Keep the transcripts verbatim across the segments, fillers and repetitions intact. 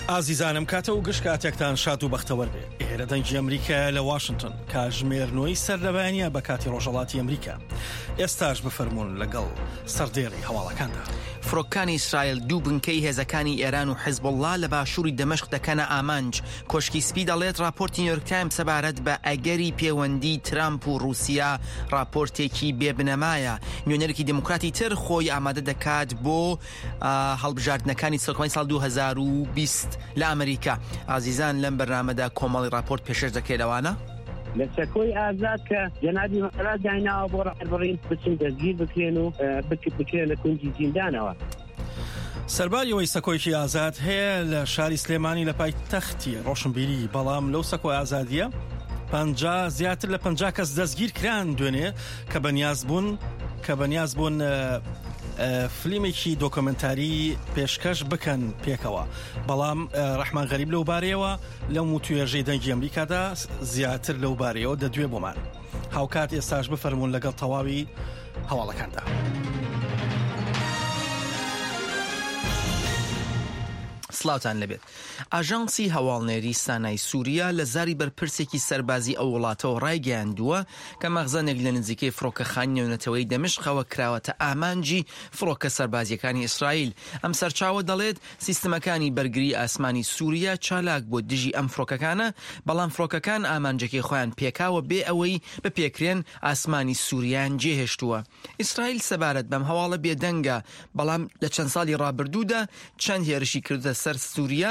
ئازیزانم کاتە و گشت کاتێکتان شاد و بەختەوەر بێ. ئێرە دەنگی ئەمریکا لە واشنگتن کاژمێرنەوەی سەرلەبایانیە بە کاتی ڕۆژهەڵاتی ئەمریکا. ئێستاش بفەرمونون لەگەڵ سەردێڕی هەواڵەکاندا. فڕۆکەکانی ئیسرائیل دوو بنکەی هێزەکانی ئێران و حیزبوڵڵا لە باشووری دەمەشق دەکەنە ئامانج. کۆشکی سپی دەڵێت راپۆرتی نیویۆرک تایمز سەبارەت بە ئەگەری پەیوەندی ترامپ و رووسیا راپۆرتێکی بێبنەمایە. نوێنەرێکی دموکراتی تر خۆی ئامادە دەکات بۆ هەڵبژاردنەکانی سەرۆکمانی ساڵ دوو هەزار و بیست لە ئەمریکا. ئازیزان لەم بەرنامەدا کۆمەڵی راپۆرت پێشەش دەکەیتەوانە لە سەکۆی ئازاد کە جەنابی مەسەلات دایناوە بۆ ڕاهبڕین بچین دەستگیر بکرێن و بکرێن لە کونجی زیندانەوە. سەرباریەوەی سەکۆیکی ئازاد هەیە لە شاری سلێمانی لە پایتەختی ڕۆشنبیری، بەڵام لەو سەکۆی ئازادیە پەنجا زیاتر لە پەنجا کەس دەستگیر کران دوێنێ کە بەنیاز بوون کە بەنیاز بوون فلیمێکی دۆکۆمنتاری پێشکەش بکەن پێکەوە. بەڵام ڕەحمان غەریب لەو بارەیەوە لەو توێژەی دەنگی ئەمریکادا زیاتر لەو بارەیەوە دەدوێ بۆمان. هاوکات ئێستاش بفەرمونون لەگەڵ تەواوی هەواڵەکاندا. سلااوتان لەبێت. ئاژانسی هەواڵنێری سانای سووریا لە زاری بەرپرسێکی سەربازی ئەو وڵاتەوە ڕایگەیاندووە کە مەخزانێک لە نزیکەی فڕۆکەخانی نێونەتەوەی دەمشقەوە کراوەتە ئامانجی فڕۆکە سەربازیەکانی ئیسرائیل. ئەم سەرچاوە دەڵێت سیستمەکانی بەرگری ئاسمانی سووریا چالاک بۆ دژی ئەم فڕۆکەکانە، بەڵام فڕۆکەکان ئامانجەکەی خۆیان پێکاوە بێ ئەوەی بپێکرێن ئاسمانی سووریان جێهێشتووە. ئیسرائیل سەبارەت بەم هەواڵە بێدەنگە، بەڵام لە چەند ساڵی ڕابردوودا چەند هێرشی کردە سەر سووریا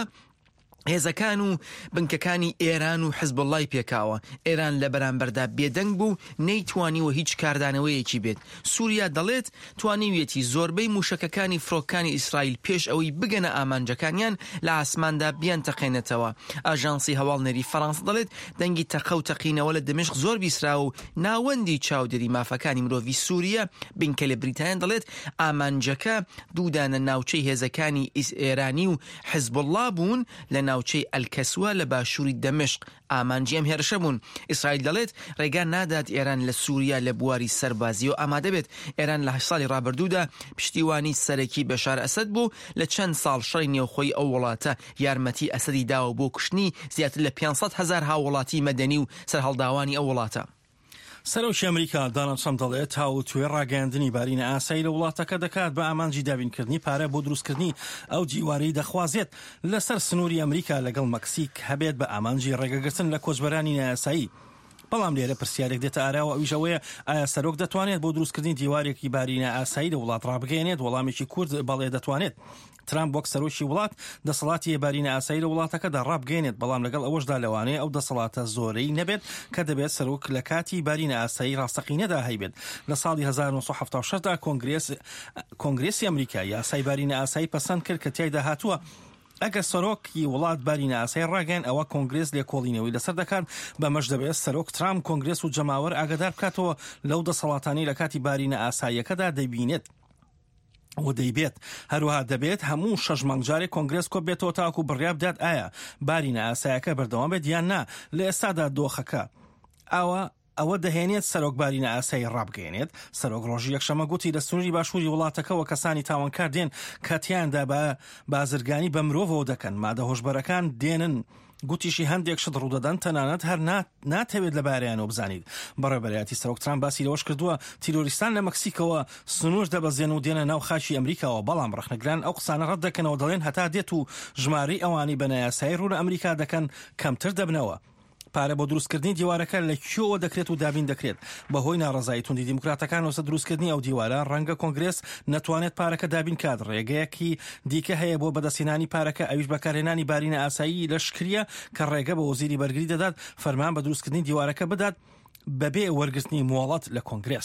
هێزەکان و بنکەکانی ئێران و حیزبوڵڵای پێکاوە. ئێران لە بەرامبەردا بێدەنگ بوو، نەیتوانیوە هیچ کاردانەوەیەکی بێت. سووریا دەڵێت توانیویەتی زۆربەی موشەکەکانی فڕۆکەکانی ئیسرائیل پێش ئەوەی بگەنە ئامانجەکانیان لە ئاسماندا بیان تەقێنێتەوە. ئاژانسی هەواڵنێری فەڕەنسا دەڵێت دەنگی تەقە و تەقینەوە لە دمشق زۆر بیسراوە و ناوەندی چاودێری مافەکانی مرۆڤی سووریا. بنکە لە بریتانیا دەڵێت ئامانجەکە دوودانە ناوچەی هێزەکانی ئێرانی و حیزبوڵڵا بوون لە ناوچەی ئەلکەسوە لە باشووری دەمشق. ئامانجی ئەم هێرشە بوون. ئیسرائیل دەڵێت ڕێگا نادات ئێران لە سووریا لە بواری سەربازی و ئامادە بێت. ئێران لە هەشت ساڵی ڕابردوودا پشتیوانی سەرەکی بەشار ئەسەد بوو لە چەند ساڵ شەڕی نێوخۆی ئەو وڵاتە یارمەتی ئەسەدی داوە بۆ کوشتنی زیاتر لە پێنجسەد هەزار هاوڵاتی مەدەنی و سەرهەڵداوانی ئەو وڵاتە. سەرۆکی ئەمریکا دۆناڵد ترامپ دەڵێت هاو توێ ڕاگەاندنی بارینە ئاسایی لە وڵاتەکە دەکات بە ئامانجی دابینکردنی پارە بۆ دروستکردنی ئەو دیوارەی دەخوازێت لەسەر سنووری ئەمریکا لەگەڵ مەکسیک هەبێت بە ئامانجی ڕێگەگرتن لە کۆچبەرانی نایاسایی. بەڵام لێرە پرسیارێک دێتە ئاراوە ئەویش ئەوەیە ئایا سەرۆک دەتوانێت بۆ دروستکردنی دیوارێکی بارینە ئاسایی لە وڵات ڕابگەێنێت؟ وەڵامێکی کورد بەڵێ دەتوانێت. ترامپ وەک سەرۆکی وڵات دەسەڵاتی بارینە ئاسایی لە وڵاتەکەدا ڕابگەێنێت، بەڵام لەگەڵ ئەوەشدا لەوانەیە ئەو دەسەڵاتە زۆرەی نەبێت کە دەبێت سەرۆک لە کاتی بارینە ئاسایی ڕاستەقینەدا هەیبێت. لە ساڵی هەزار و نۆ سەد و هەفتاد و شەش دا کۆنگرێس کۆنگرێسی ئەمریکا یاسای بارینە ئاسایی پەسەند کرد کە تیایدا هاتووە ئەگەر سەرۆکی وڵات بارینە ئاسایی ڕاگەن ئەوە کۆنگرێس لێکۆڵینەوەی لەسەر دەکات. بەمەش دەبێت سەرۆک ترامپ کۆنگرێس و جەماوەر ئاگادار بکاتەوە لەو دەسەڵاتانی لە کاتی بارینە ئاساییەکەدا دەبینێت و دەیبێت. هەروەها دەبێت هەموو شەش مانگ جارێک کۆنگرێس کۆ بێتەوە تاکو بڕیار بدات ئایا بارینە ئاساییەکە بەردەوام بێت یان نا. لە ئێستادا دۆخەکە ئەوە ئەوە دەهێنێت سەرۆک بارینە ئاسایی ڕابگەێنێت. سەرۆک ڕۆژی یەکشەمە گوتی لە سنووری باشووری وڵاتەکەەوە کەسانی تاوانکار دێن کاتیاندا بە بازرگانی بە مرۆڤەوە دەکەن، مادە هۆشبەرەکان دێنن. گوتیشی هەندێک شت ڕوودەدەن تەنانەت هەر ناتەوێت لە بارەیانەوە بزانیت. بەڕێبەرایەتی سەرۆک ترامپ باسی لەوەش کردووە تیرۆریستان لە مەکسیکەوە سنوور دەبەزێن و دێنە ناو خاچی ئەمریکاوە، بەڵام ڕخنەگران ئەو قسانە ڕەت دەکەنەوە، دەڵێن هەتا دێت و ژمارەی ئەوانی بە نایاسایی ڕوو لە ئەمریکا دەکەن کەمتر دەبنەوە. پارە بۆ دروستکردنی دیوارەکە لە کێوە دەکرێت و دابین دەکرێت. بەهۆی ناڕەزایی توندی دیموکراتەکان وەسە دروستکردنی ئەو دیوارە ڕەنگە کۆنگرێس نەتوانێت پارەکە دابین کات. ڕێگەیەکی دیکە هەیە بۆ بەدەستێنانی پارەکە، ئەویش بەکارهێنانی بارینە ئاسایی لەشکریە کە ڕێگە بە وەزیری بەرگری دەدات فەرمان بە دروستکردنی دیوارەکە بدات بەبێ وەرگرتنی مۆڵەت لە کۆنگرێس.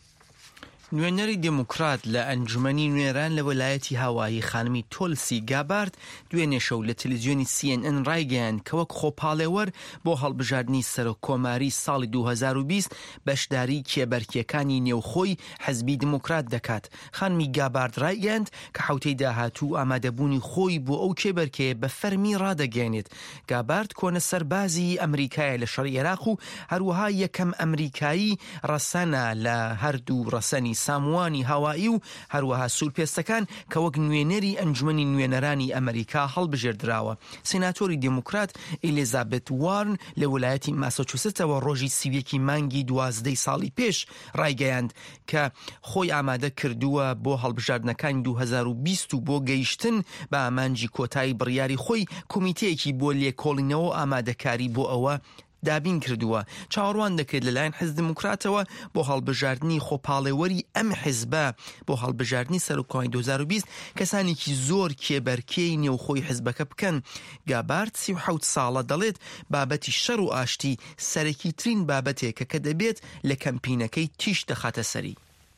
نوێنەری دموکرات لە ئەنجومەنی نوێران لە وەلایەتی هاوایی خانمی تۆلسی گابارد دوێنێ شەو لە تەلەڤیزیۆنی سی ئێن ئێن ڕایگەیاند کە وەک خۆپاڵێوەر بۆ هەڵبژاردننی سەرۆک کۆماری ساڵی دوو هەزار و بیست بەشداری کێبەرکیەکانی نێوخۆی حەزبی دموکرات دەکات. خانمی گابارد ڕایگەیاند کە حوتەی داهاتوو ئامادەبوونی خۆی بۆ ئەو کێبەرکەیە بە فەرمی ڕادەگەێنێت. گابارد کۆنە سەربازی ئەمریکایە لە شەڕی عێراق و هەروەها یەکەم ئەمریکایی ڕەسەنە لە هەردوو ڕەسەنی ساموانی هاوایی و هەروەها سوورپێستەکان کە وەک نوێنەری ئەنجومەنی نوێنەرانی ئەمریکا هەڵبژێردراوە. سیناتۆری دموکرات ئیلیزابێت وارن لە ویلایەتی ماساچوسێتسەوە ڕۆژی سیویەکی مانگی دوازدەی ساڵی پێش ڕایگەیاند کە خۆی ئامادە کردووە بۆ هەڵبژاردنەکانی دوو هەزار و بیست و بۆ گەیشتن بە ئامانجی کۆتایی بڕیاری خۆی کۆمیتەیەکی بۆ لێکۆڵینەوە ئامادەکاری بۆ ئەوە دابین کردووە. چاوەڕوان دەکرێت لەلایەن حیزب دموکراتەوە بۆ هەڵبژاردننی خۆپاڵێوەری ئەم حیزبە بۆ هەڵبژاردننی سەرۆکۆی دوو هەزار و بیست کەسانێکی زۆر کێبەرکێی نێوخۆی حیزبەکە بکەن. گابارد سی و حەوت ساڵە دەڵێت بابەتی شەڕ و ئاشتی سەرەکی ترین بابەتێکە کە دەبێت لە کەمپینەکەی تیش دەخاتە سەری.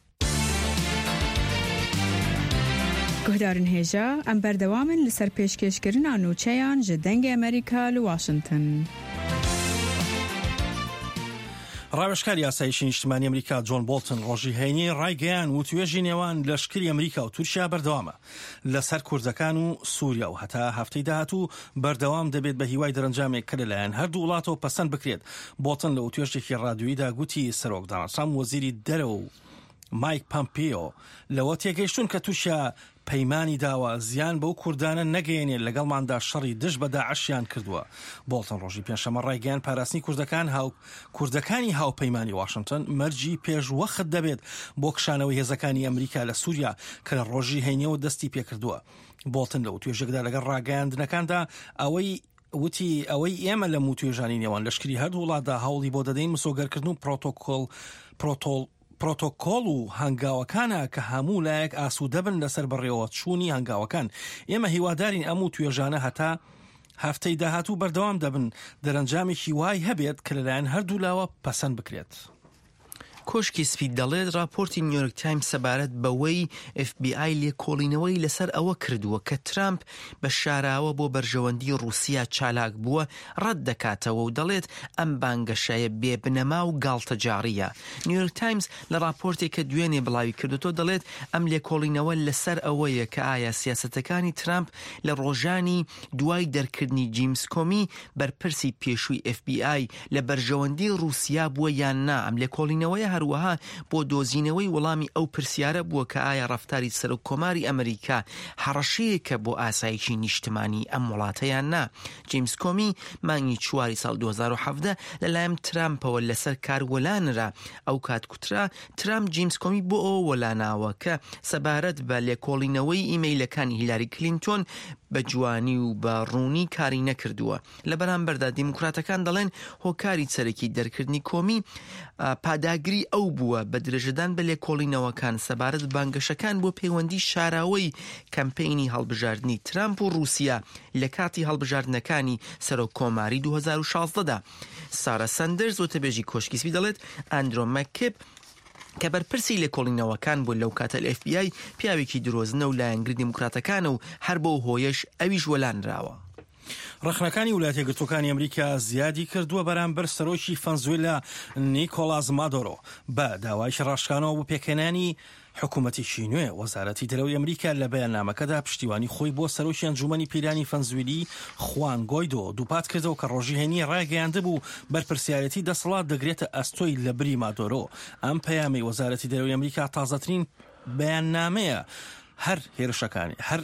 گۆدارن هێژە ئەم بەردەوامن لەسەر پێشکەشکردنا نوچەیان ji دەنگی ئەمریکا لە واشنگتن. ڕاوێژکاری یاسایشی نیشتیمانی ئەمریکا جۆن بۆڵتن ڕۆژی هەینی ڕایگەیان و توێژی نێوان لەشکری ئەمریکا و تورکیا بەردەوامە لەسەر کوردەکان و سووریا و هەتا هەفتەی داهاتوو بەردەوام دەبێت بە هیوای دەرەنجامێک کە لەلایەن هەردوو وڵاتەوە پەسەند بکرێت. بۆڵتن لە توێژێکی ڕادیۆییدا گوتی سەرۆک دۆناڵد ترامپ وەزیری دەرەوە و مایک پامپیۆ لەوە تێگەیشتون کە تووشیا پەیمانی داوە زیان بەو کوردانە نەگەیەنێت لەگەڵماندا شەڕی دژ بە داعشیان کردووە. بۆڵتن ڕۆژی پێنجشەممە ڕایگەیان پاراستنی کوردەکان هاو کوردەکانی هاوپەیمانی واشنگتن مەرجی پێشوەخت دەبێت بۆ کشانەوەی هێزەکانی ئەمریکا لە سووریا کە لە ڕۆژی هەینیەوە دەستی پێکردووە. بۆڵتن لەو توێژێکدا لەگەڵ ڕاگەیاندنەکاندا ئەوەی وتی ئەوەی ئێمە لە موتوێژانی نێوان لەشکری هەردوو وڵاتدا هەوڵی بۆ دەدەین مسۆگەرکردن و پرۆتۆکۆل پرۆتۆل پرۆتۆکۆڵ و هەنگاوەکانە کە هەموو لایەک ئاسوودە بن لەسەر بەڕێوە چوونی هەنگاوەکان. ئێمە هیوادارین ئەم و توێژانە هەتا هەفتەی داهاتوو بەردەوام دەبن دەرەنجامێکی وای هەبێت کە لەلایەن هەردوو لاوە پەسەند بکرێت. کۆشکی سپید دەڵێت راپۆرتی نیویۆرک تایمز سەبارەت بەوەی ئف بی ئای لێکۆڵینەوەی لەسەر ئەوە کردووە کە ترامپ بە شاراوە بۆ بەرژەوەندی رووسیا چالاک بووە ڕەت دەکاتەوە و دەڵێت ئەم بانگەشایە بێبنەما و گاڵتە جاڕیە. نیویۆرک تایمز لە راپۆرتێک کە دوێنێ بڵاوی کردوتۆ دەڵێت ئەم لێکۆڵینەوە لەسەر ئەوەیە کە ئایا سیاسەتەکانی ترامپ لە ڕۆژانی دوای دەرکردنی جیمس کۆمی بەرپرسی پێشووی ئف بی ئای لە بەرژەوەندی رووسیا بووە یان نا. ئەم لێکۆڵینەوەیە هەروەها بۆ دۆزینەوەی وەڵامی ئەو پرسیارە بووە کە ئایا ڕەفتاری سەرۆک کۆماری ئەمریکا هەڕەشەیەکە بۆ ئاسایشی نیشتمانی ئەم وڵاتەیان نا. جیمس کۆمی مانگی چواری ساڵ دوو هەزار و حەڤدە لەلایەن ترامپەوە لەسەر کار وەلانرا. ئەو کات کوترا ترامپ جیمس کۆمی بۆ ئەوە وەلاناوە کە سەبارەت بە لێکۆڵینەوەی ئیمەیلەکانی هیلاری کلینتۆن بە جوانی و بە ڕوونی کاری نەکردووە. لە بەرامبەردا دیموکراتەکان دەڵێن هۆکاری سەرەکی دەرکردنی کۆمی پاداگری ئەو بووە بە درێژەدان بە لێکۆڵینەوەکان سەبارەت بانگەشەکان بۆ پەیوەندی شاراوەی کەمپینی هەڵبژاردننی ترامپ و رووسیا لە کاتی هەڵبژاردنەکانی سەرۆک کۆماری دوو هەزار و شازدەدا. سارا سەندەرز وتەبێژی کۆشکی سپی دەڵێت ئەندرۆ مەککێب کە بەرپرسی لێکۆڵینەوەکان بۆ لەو کاتە لە ئف بی ئای پیاوێکی درۆزنە و لایەنگری دیموکراتەکانە و هەر بۆ هۆیەش ئەویش وەلانراوە. ڕخنەکانی ویلایەتە یەکگرتووەکانی ئەمریکا زیادی کردووە بەرامبەر سەرۆکی ڤەنزوێلا نیکۆلاس مادۆرۆ بە داوای ڕاشکانەوە بۆ پێکەنانی حکوومەتێکی نوێ. وەزارەتی دەرەوەی ئەمریکا لە بەیاننامەکەدا پشتیوانی خۆی بۆ سەرۆکی ئەنجومەنی پیرانی ڤەنزوێلی خوان گۆیدۆ دووپات کردەوە کە ڕۆژی هەینی ڕاگەیاندبوو بەرپرسیارەتی دەسەڵات دەگرێتە ئەستۆی لە بری مادۆرۆ. ئەم پەیامی وەزارەتی دەرەوەی ئەمریکا تازەترین بەیاننامەیە هەر هێرشەکانی هەر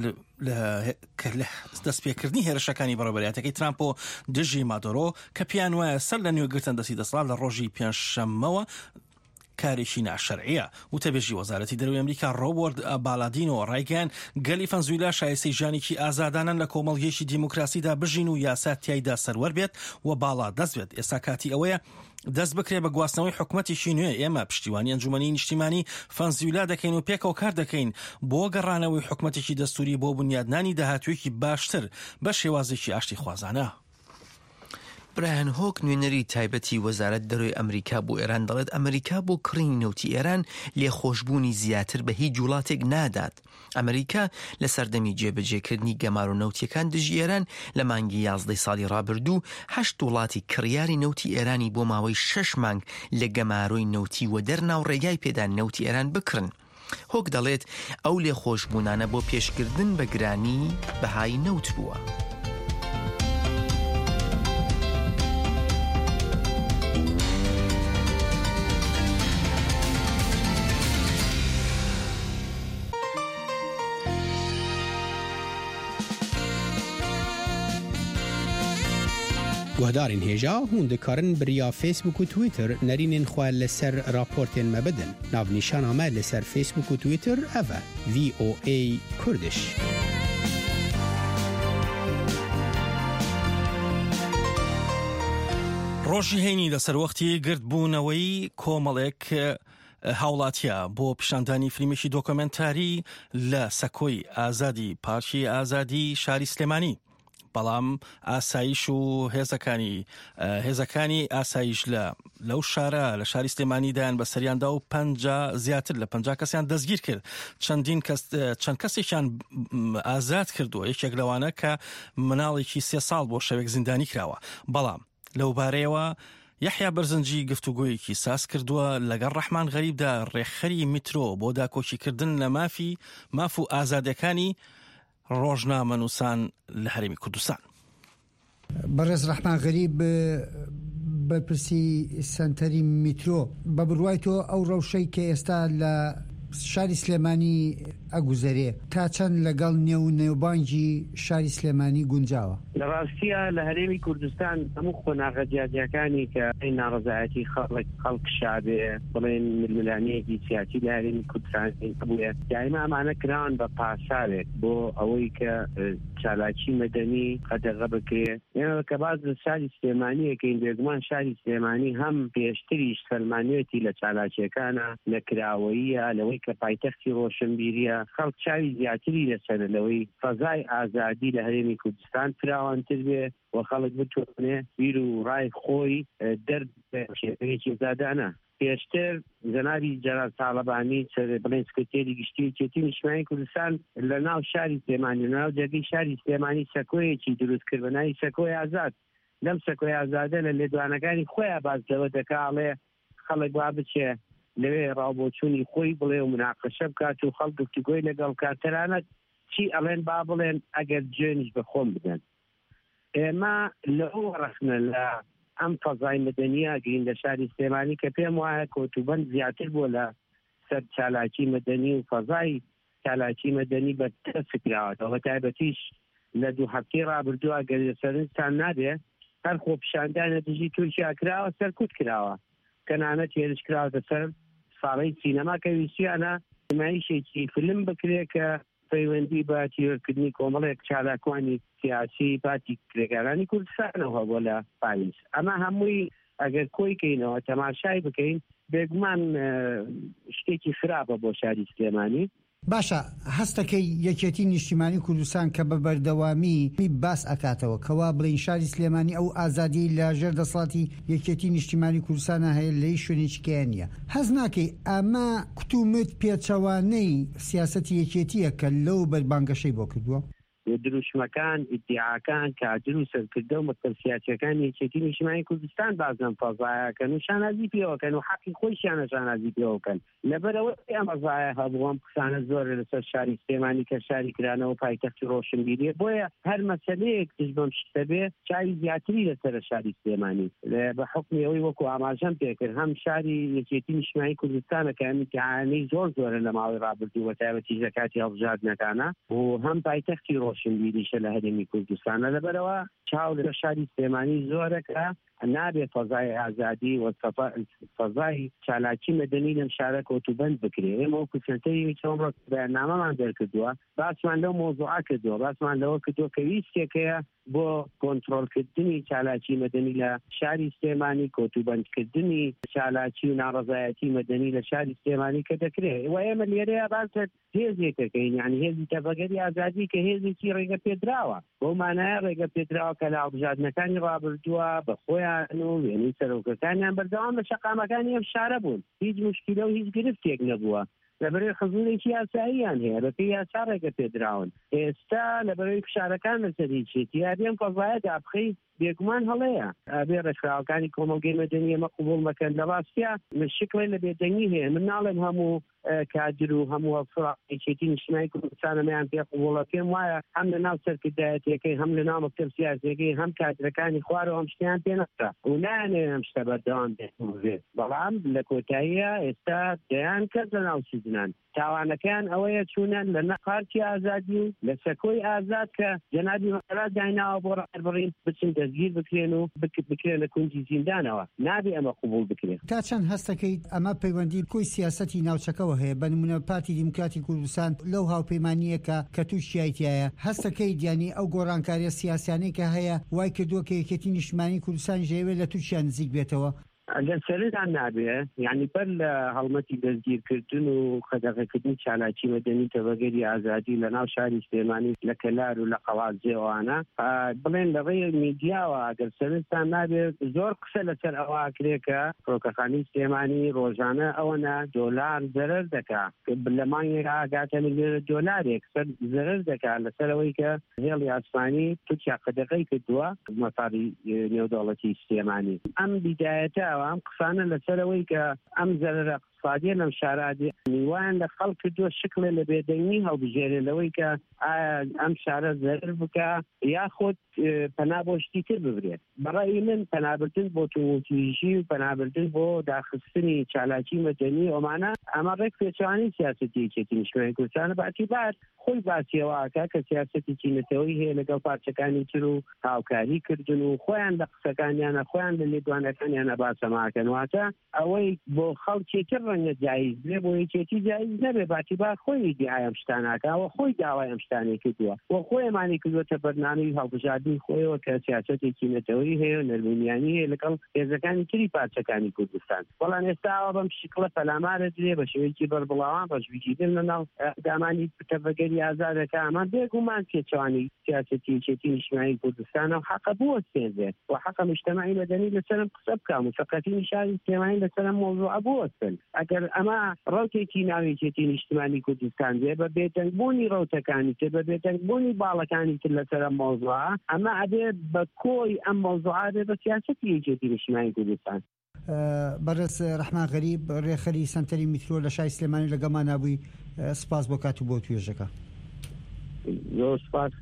دەستپێکردنی هێرشەکانی بەڕێوەبەریەتەکەی ترامپ و دژی مادۆرۆ کە پیان وایە سەر لە نوێگرتن دەستی دەسەڵات لە ڕۆژی پێنجشەممەوە کارێکی ناشەرعیە. وتەبێژی وەزارەتی دەرەوەی ئەمریکا ڕۆبۆرت بالادینۆ ڕایگەیان گەلی ڤەنزوێلا شایستەی ژیانێکی ئازادانن لە کۆمەڵگەیەکی دیموکراسیدا بژین و یاسا تیایدا سەروەر بێت و باڵا دەست بێت. ئێستا کاتی ئەوەیە دەست بکرێ بە گواستنەوەی حکوومەتێکی نوێ. ئێمە پشتیوانی ئەنجومەنی نیشتیمانی ڤەنزوێلا دەکەین و پێکەوە کار دەکەین بۆ گەڕانەوەی حکوومەتێکی دەستوری بۆ بنیادنانی داهاتوویەکی باشتر بە شێوازێکی ئاشتی خوازانە. برایان هۆک نوێنەری تایبەتی وەزارەت دەرەوەی ئەمریکا بۆ ئێران دەڵێت ئەمریکا بۆ کڕینی نەوتی ئێران لێخۆشبوونی زیاتر بە هیچ وڵاتێک نادات. ئەمریکا لە سەردەمی جێبەجێکردنی گەمار و نەوتیەکان دژی ئێران لە مانگی یازدەی ساڵی ڕابردوو هەشت وڵاتی کڕیاری نەوتی ئێرانی بۆ ماوەی شەش مانگ لە گەمارۆی نەوتی و دەرناو ڕێگای پێدان نەوتی ئێران بکڕن. هۆک دەڵێت ئەو لێخۆشبوونانە بۆ پێشکردن بە گرانی بەهای نەوت بووە. گهدارین هجا هون دکارن بریا فیسبوک و تویتر نرینین خواه لسر راپورتین مبدن ناو نیشان همه لسر فیسبوک و تویتر اوه وی او ای کردش. ڕۆژی هەینی لەسەر وەختی گردبوونەوەی کۆمەڵێک هاوڵاتیە بۆ پیشاندانی فیلمێکی دۆکۆمنتاری لە سەکۆی ئازادی پارکی ئازادی شاری سلێمانی، بەڵام ئاسایش و هێزەکانی هێزەکانی ئاسایش لە لەو شارە لە شاری سلێمانیدایان بە سەریاندا و پەنجا زیاتر لە پەنجا کەسیان دەستگیر کرد. چەندین کەس چەند کەسێکیان ئازاد کردووە، یەکێک لەوانە کە مناڵێکی سێ ساڵ بۆ شەوێک زیندانی کراوە. بەڵام لەو بارەیەوە یحیا بەرزنجی گفتوگۆیەکی ساز کردووە لەگەڵ ڕەحمان غەریبدا ڕێکخەری میترۆ بۆ داکۆچیکردن لە مافی ماف و ئازادەکانی ڕۆژنامەنووسان لە هەرێمی کوردستان. بەڕێز ڕەحمان غەریب بەرپرسی سنتەری میترۆ بە بڕوای تۆ ئەو ڕەوشەی کە ئێستا لە شاری سلێمانی ئەگوزەرێ تا چەند لەگەڵ نێو نێوبانگی شاری سلێمانی گونجاوە؟ لە ڕاستیە لە هەرێمی کوردستان هەموو خۆناغە جیاجیەکانی کە ئەی ناڕەزایەتی خەڵک خەڵک شابێ بڵێن ململانەیەکی سیاسی لە هەرێمی کوردستان بووە دایما ئەمانە کران بە پاسارێک بۆ ئەوەی کە چالاکی مەدەنی قەدەغە بکرێ. یعنی کە باز لە شاری سلێمانیەکەین بێگومان شاری سلێمانی هەم پێشتریش فەرمانوێتی لە چالاکیەکانە لە کراوەیە لەوەی کە پایتەختی ڕۆشنبیریە خەڵک چاوی زیاتری لەسەر لەوەی فەزای ئازادی لە هەرێمی کوردستان فراوانتر بێ و خەڵک بتوانێ بیر و ڕای خۆی دەرد شێوەیەکی زادانە. پێشتر جەنابی جەلال تاڵەبانی بڵێن سکرتێری گشتی وەکێتی نیشتیمانی کوردستان لە ناو شاری سلێمانی لە ناو جەرگەی شاری سلێمانی سەکۆیەکی دروست کرد بە ناوی سەکۆی ئازاد. لەم سەکۆی ئازادە لە لێدوانەکانی خۆیان باز لەوە دەکاڵێ خەڵک وا بچێ لەوێ ڕاوبۆچوونی خۆی بڵێ و مناقەشە بکات و خەڵک گفتوگۆی لەگەڵ کاتەرانە چی ئەڵێن با بڵێن ئەگەر جێنیش بەخۆم بدەن. ئێمە لەو ڕخنە لە ئەم فەزای مەدەنیە گرین لە شاری سلێمانی کە پێم وایە کۆتوبەند زیاتر بۆ لە سەر چالاکی مەدەنی و فەزای چالاکی مەدەنی بەدەستکراوەتەوە بە تایبەتیش لە دوو هەفتەی ڕابردووە گەر لەسەرستان نابێ هەر خۆ پیشاندانە دژی تورکیا کراوە سەرکوت کراوە کەنانەت هێرش کراوەتە سەر ساڵەی سینەما کە ویسیانە نمایشێکی فیلم بکرێ کە پەیوەندی بە تیرۆرکردنی کۆمەڵێک چالاکوانی سیاسی پارتی کرێکارانی کوردستانەوە بۆ لە پاریس. ئەمە هەمووی ئەگەر کۆی کەینەوە تەماشای بکەین بێگومان شتێکی خراپە بۆ شاری سلێمانی. باشە هەستەکەی یەکێتی نیشتیمانی کوردستان کە بە بەردەوامی باس ئەکاتەوە کەوا بڵین شاری سلێمانی ئەو ئازادی لە ژێر دەسەڵاتی یەکێتی نیشتیمانی کوردستانە هەیە لەی شوێنێکیان نییە. هەز ناکەی ئەمە کوتومت پێچەوانەی سیاسەتی یەکێتیە کە لەو بەربانگەشەی بۆ کردووە؟ دروشمەکان ئیدعاکان کادر و سەرکردە و مەکتەب سیاسیەکانی یەکێتی نیشتیمانی کوردستان بازم فەزایەکەن و شانازی پێوەکەن و حەقی خۆیشیانە شانازی پێوەکەن. لەبەرەوە ئەم فەزایە هەبوو ئەم قسانە زۆر لەسەر شاری سلێمانی کە شاری کرانەوە پایتەختی ڕۆشنبیریە بۆیە هەر مەسەلەیەک تش بەم شتە بێ چاوی زیاتری لەسەر شاری سلێمانی بە حوکمی ئەوەی وەکو ئاماژەم پێکرد هەم شاری یەکێتی نیشتیمانی کوردستانە کە ئیمتیحانەی زۆر زۆرە لە ماوەی ڕابردوو بە تایبەتی زەکاتی هەڵبژاردنەکانە و هەم پایتەختی ڕۆشنبیریشە لە هەرێمی کوردستانە. لەبەرەوە چاو لە شاری سلێمانی زۆرەکە نابێت فەزای ئازادی و فەزای چالاکی مەدەنی لەم شارە کۆتوبەند بکرێ. ئێمە وەکو سنتەری چۆمڕۆ بەیاننامەمان دەرکردووە باسمان لەو مۆزوعا کردووە باسمان لەوە کردووە کە ویستێکەیە بۆ کۆنتڕۆڵکردنی چالاکی مەدەنی لە شاری سلێمانی کۆتوبەندکردنی چالاکی و ناڕەزایەتی مەدەنی لە شاری سلێمانی کە دەکرێت. و ئێمە لێرەیە باسێت هێزێکەکەین یعنی هێزی تەبەگەری ئازادی کە هێزێکی ڕێگە پێدراوە بۆ مانایە ڕێگە پێدراوە کە لە هەڵبژاردنەکانی ڕابردووە بە خۆیان و وێنەی سەرۆکەکانیان بەردەوام بە شەقامەکانی ئەم شارە بوون هیچ مشکلە و هیچ گرفتێک نەبووە لەبەرەوەی خزمونێکی یاساییان هەیە بەپێی یاسا ڕێگە پێدراون. ئێستا لەبەرەوەی فشارەکان لەسەری چێتی یابێن فەزایە دابخەی بێگومان هەڵەیە ئەبێ ڕێکخراوەکانی کۆمەلگەی مەدەنی ئێمە قبوڵ مەکەن. لە ڕاستیە شکڵی لە بێدەنگی هەیە من ناڵێم هەموو کادر و هەموو ئەفرادێکی نیشتیمانی کوردستانەمەیان پێ قبوڵە. پێم وایە هەم لە ناو سەرکردایەتیەکەی هەم لە ناو مەکتەب سیاسیەکەی هەم کادرەکانی خوارەوە هەم شتیان پێ نەخرا و نایانێ ئەم شتە بەردەوام بێت. بەڵام لە کۆتاییە ئێستا دەیان کرد لە ناو سیزنان تاوانەکان ئەوەیە چوونەن لە نەقارتی ئازادی و لە سەکۆی ئازاد کە جەنابی مەسەلات دایناوە بۆ ڕێبڕین بچن دەستگیر بکرێن و بکرێن لە کونجی زیندانەوە نابێ ئەمە قبول بکرێن. تا چەند هەستەکەیت ئەمە پەیوەندی کوی سیاسەتی ناوچەکەەوە هەیە بە نمونە پارتی دیموکراتی کوردستان لەو هاوپەیمانیەکە کە تووشیایتایە هەستەکەی دیانی ئەو گۆڕانکاریە سیاسیانەی کە هەیە وای کردووە کە یەکێتی نیشتیمانی کوردستان ژێوێ لە تووشیان نزیک بێتەوە. ئەگەر سەرتان نابێ یعنی بەر لە هەڵمەتی دەستگیرکردن و خەدەقەکردنی چالاکی مەدەنی تەبەگەری ئازادی لە ناو شاری سلێمانی لە کەلار و لە قەوازێوانە بڵێن لە ڕێی میدیاوە ئەگەر سەرتان نابێت زۆر قسە لەسەر ئەوە کرێکە فڕۆکەخانەی سلێمانی ڕۆژانە ئەوەنە دۆلار زەرەر دەکا لە مانگێک ئاگاتە ملیۆنە دۆلارێک سەر زەرەر دەکا لەسەرەوەی کە هێڵی ئاسمانی تووتیا خەدەقەی کردووە مەساڵی نێودەوڵەتی سلێمانی. ئەم بیدایەتە ئەم قسانە لەسەرەوەی کە ئەم زەرەرە اقتصادیە لەم شارادی میوان لە خەڵک کردووە شکڵێ لە بێدەنگی هەڵبژێرێ لەوەی کە ئەم شارە زەرر بکە یاخود پەنا بۆ شتی تر ببرێت. بەڕای من پەنابردن بۆ تووتیژی و پەنابردن بۆ داخستنی چالاکی مەدەنی ئەمانە ئەمە ڕێک پێچوانی سیاسەتی یەکێتی نیشتیمانی کوردستانە بەعتیبار خۆی باسیەوەکە کە سیاسەتی تینەتەوەی هەیە لەگەڵ پارچەکانی تر و هاوکاری کردن و خۆیان لە قسەکانیانە خۆیان لە لێدوانەکانیانە باسەماکەن واتە ئەوەی بۆ خەڵکی تر ڕەنگە جایز بێ بۆ یەکێتی جایز نەبێ بەعتیبار خۆی دیعای ئەم شتانەکەوە خۆی داوای ئەم شتانەی کردووە و خۆیمانی کردووەتە بەرنامەی هەڵبژاردنی خۆیەوە کە سیاسەتی تینەتەوەی هەیە و نەرمونیانی هەیە لەگەڵ هێزەکانی تری پارچەکانی کوردستان. بەڵام ئێستاوە بەم شکڵە پەلامارە درێ بە شێوەیەکی بەربڵاوان بەشبیگیرن لەناو دامانی تەبەگەری ئازادەکە ئەمان بێگومان پێچوانی سیاسەتی یەکێتی نیشتیمانی کوردستانە و حەقە بوەستێنرێت و حەقە مجتەمەعی مەدەنی لەسەرم قسە بکە و مشەقەتی شاری سلێمانی لەسەرم مۆزوع بوەستن. ئەگەر ئەمە ڕەوتێکی ناوی یەکێتی نیشتیمانی کوردستان بێ بە بێدەنگبوونی ڕەوتەکانی تر بە بێدەنگبوونی باڵەکانی تر لەسەر ئەم مۆزوعە ئەمە ئەبێ بە کۆی ئەم مۆزوعە بێ بە سیاسەتی یەکێتی نیشتیمانی کوردستان. بەرز ڕەحمان غەریب ڕێخەری سەنتەری میترۆ لە شای سلێمانی لەگەڵمان نابووی سپاس بۆ کات و بۆ توێژەکە. زۆر سپاس.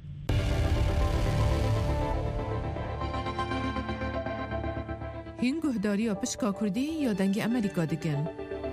هین گهداری پشکا کردی یا دنگ امریکا دگن؟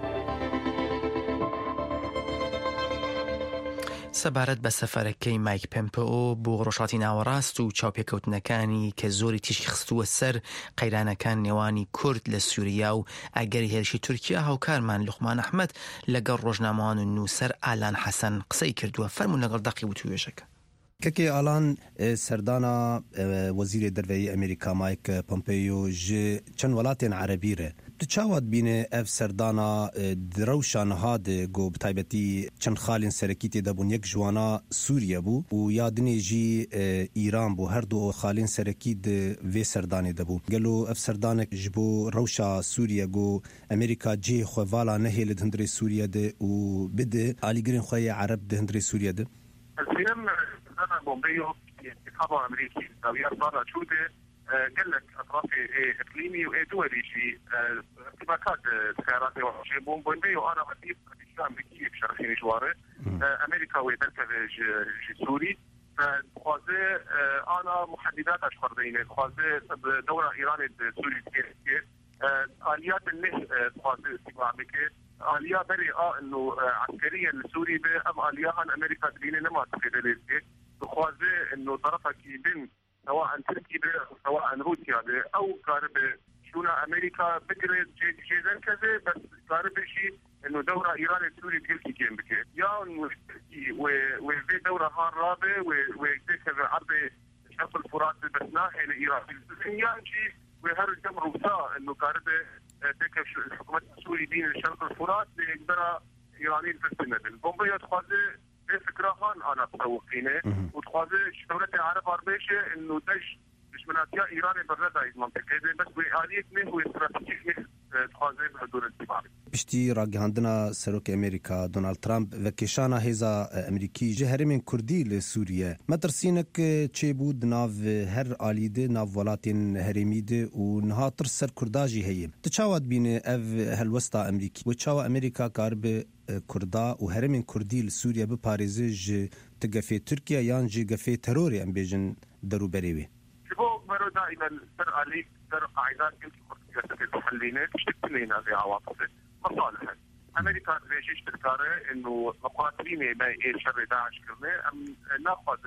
سەبارەت بە سەفەرەکەی مایک پێمپۆ بۆ ڕۆژهاتی ناوەڕاست و چاوپێکەوتنەکانی کە زۆری تیشی خستووە سەر قەیرانەکان نێوانی کورد لە سووریا و ئەگەری هێرشی تورکیا هاوکارمان لوقمان ئەحمەد لەگەڵ ڕۆژنامەوان و نووسەر ئالان حەسەن قسەی کردووە. فەرموون لەگەڵ دەقی و توێژەکە. کەکێ ئالان سەردانا وەزیرێ دەرەوەی ئەمریکا مایک پۆمپێیۆ ji چەند وڵاتێن عەرەبی رێ tu çawa dibîne ev serdana rewşa nihadê got bi taybetî çend xalên serekî tê de bûn yek ji wana Sûriye bû û ya dinê jî Îran bû her du xalên serekî di vê serdanê de bû. Gelo ev serdanek ji bo rewşa Sûriye got Amerîka cihê xwe vala nehê li hundirê Sûriye de û bide alîgirên xwe yê Ereb di hundirê Sûriye de. سردان بومبيو انتخاب امريكي زاويه صار شوده قال لك اطراف اقليمي ودولي في ارتباطات سيارات وشي بومبيو انا بدي الشام امريكي بشرحين جواره امريكا ومركز سوري خوازه انا محددات اشخر بين خوازه دوره ايران سوري كيف اليات النه خوازه استقبال امريكا اليا بري اه انه عسكريا لسوري ام اليا عن امريكا تبين ما تقدر بخوازه انه طرفك يبين سواء تركيا سواء روسيا او قارب شونا امريكا بقرد جيزن كذا بس قارب شيء انه دوره ايران سوري تلكي كيم بكي يا وفي دوره هار رابع وزي كذا عرض شرق الفرات بس ناحيه لايران يا شيء وهر الجمر وسا انه قارب تكف الحكومه السوري بين شرق الفرات يقدر ايراني تستند بومبيو تخازي فكره هان انا تسوقينه وتخازي دولة العرب عربيشه انه دش مش مناطق ايران بردا از منطقه بس بآليه نه و استراتيجيه تخازي بحدود الاتفاق پشتی راگهاندنا سروک امریکا دونالد ترامپ و کشانا هیزا امریکی جهرمین کردی لسوریه مترسینک چه بود ناو هر آلیده ناو ولاتین هرمیده و نهاتر سر کرداجی هیم تچاواد بینه او هلوستا امریکی و چاوا امریکا کارب کردا و هرمین کردی لسوریه بپارێزه ج تگفه ترکیه یان ج گفه تروری ام بیجن درو بریوی شبو مرو دائما سر عليك سر قاعدات كنت تحلينا تشتكلينا في عواقبه مصالحا امريكا ليش تذكره انه مقاتلين ما شر داعش كرنا ام ناخذ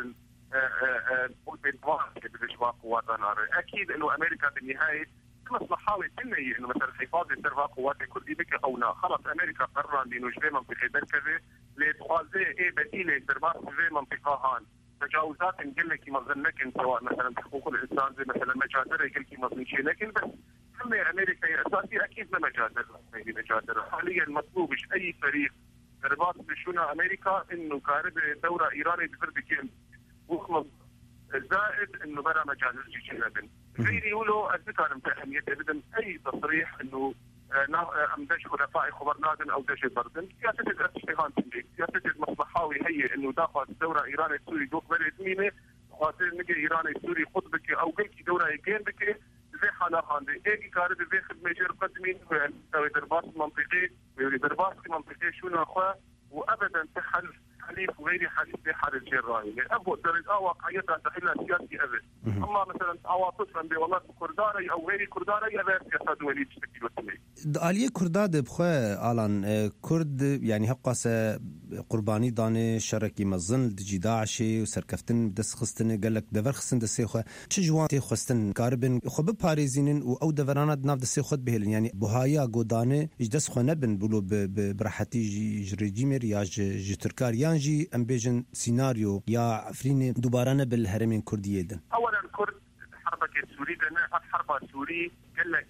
بالإجواء قواتنا. أكيد إنه أمريكا بالنهاية مصلحة تنهي إنه مثلا حفاظ سرها قوات كردي بك أو لا. خلص أمريكا قرر إنه جري منطقة مركزة لتخازي إيه بديلة سربات في منطقة هان تجاوزات نقول لك مظنك سواء مثلا بحقوق الإنسان زي مثلا مجازر يقول لك مظن شيء، لكن بس هم أمريكا أساسي أكيد ما مجازر مجازر. حاليا مطلوب أي فريق سربات بشونا أمريكا إنه قارب دورة إيرانية بفرد كين وخلص زائد إنه برا مجازر جيش لبن. غير يقولوا أذكر أهمية بدن أي تصريح إنه أم دش خلفاء خبر نادن أو دش بردن. سياسة الاشتغال تنجي سياسة المصلحة هي إنه داخل دورة إيران السوري دوك بلد مينة خاطر نجي إيران السوري خط بك أو قلك دورة يجين بك زي حالة هاندي إيجي كارد زي خدمة جير قدمين ويسوي دربات منطقي ويولي دربات منطقي شو نخوة وأبدا تحل حليف وغير حليف في حال الجيراني. أبو درجة واقعيتها تحلها سياسي أبد. أما مثلا عواطف عندي والله بكرداري أو غير كرداري أبد سياسة دولية تشكيل وتمي. آلیه کرداد بخواه آلان کرد یعنی حقاس قربانی دانه شرکی مزن دجی داعشی و سرکفتن دست خستن گلک دور خستن دستی خواه چه جوان تی خستن کاربن خوب پاریزینن و او دورانات ناف دستی خود بهلن یعنی بهایا گودانه اجدس خو نبن بلو برحتی جرجیمر یا ج ترکار یانجی ام بیجن سيناريو یا افرین دوباره بالهرمين كرديه دن. اولا كرد حربك السوري دنا حرب السوري قال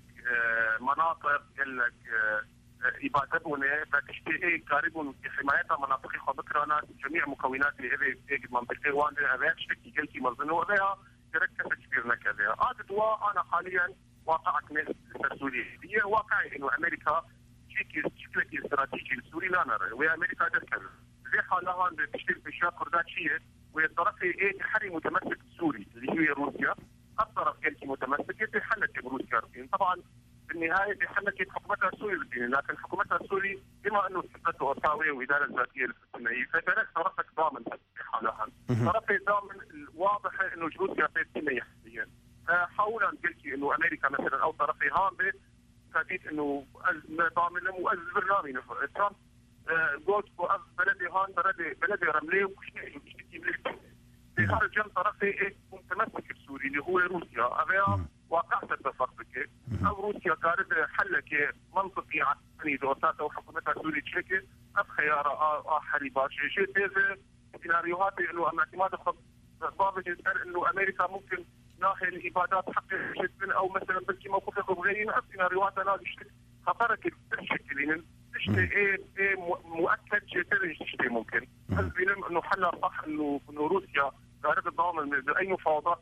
مناطق قال لك يبادبونه فتشتهي قاربون حمايتها مناطق خبكرانات جميع مكونات هذه منطقه وان هذا شكل قلتي مظنوع بها تركز كبيرنا كذا. هذا دواء انا حاليا واقعك من السوري هي واقعي انه امريكا شكل شكل استراتيجي السوري لا نرى ويا امريكا تذكر زي حالها بتشتغل في شاق كرداتشيه والطرف ايه تحري متمسك سوري اللي هي روسيا. الطرف قلتي متمسك يتحلك بروسيا طبعا في النهاية تحلكت حكومتها السوري بالدين، لكن حكومتها السوري بما أنه سلطته أوتاوي وإدارة ذاتية الفلسطينية فبالك طرفك ضامن في حالها. طرفي ضامن الواضح أنه روسيا فلسطينية حاليا. حاولا قلتي أنه أمريكا مثلا أو طرفي هامبي فديت أنه ضامن مؤسس برنامج ترامب قلت بلدي هان بلدي بلدي رملي وكشتي وكشتي بلدي. في خارج جنب طرفي متمسك السوري اللي هو روسيا أغيا واقعت التفاقك أو روسيا كانت حلك منطقي عسكري دوسات أو حكومتها السوري تشكي أخيار حريبات شيء تيزي سيناريوهات إنه اعتماد ضابط يسأل إنه أمريكا ممكن ناحية الإبادات حق جدا أو مثلا بلكي موقفهم غيرين سيناريوهات أنا خطرك الشكلين تشتي إيه إيه مؤكد شيء تشتي ممكن هل إنه حلا صح إنه إنه روسيا قاعدة تضامن بأي مفاوضات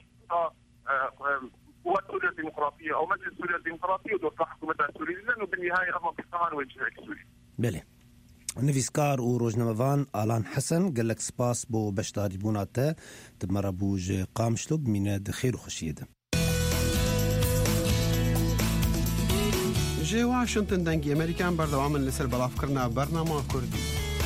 قوات سوريا الديمقراطية أو مجلس سوريا الديمقراطية ودور حكومتها السورية لأنه بالنهاية أمام بيستهان وجهك السوري. بله. نویسکار و روزنامه‌وان آلان حسن گلک سپاس بو بشتاری بوناته تمر بوج قامشلو بمینه دخیر و خوشیده. جه واشنطن دنگی امریکان بردوام لسر بلاف کرنا برنامه کردی.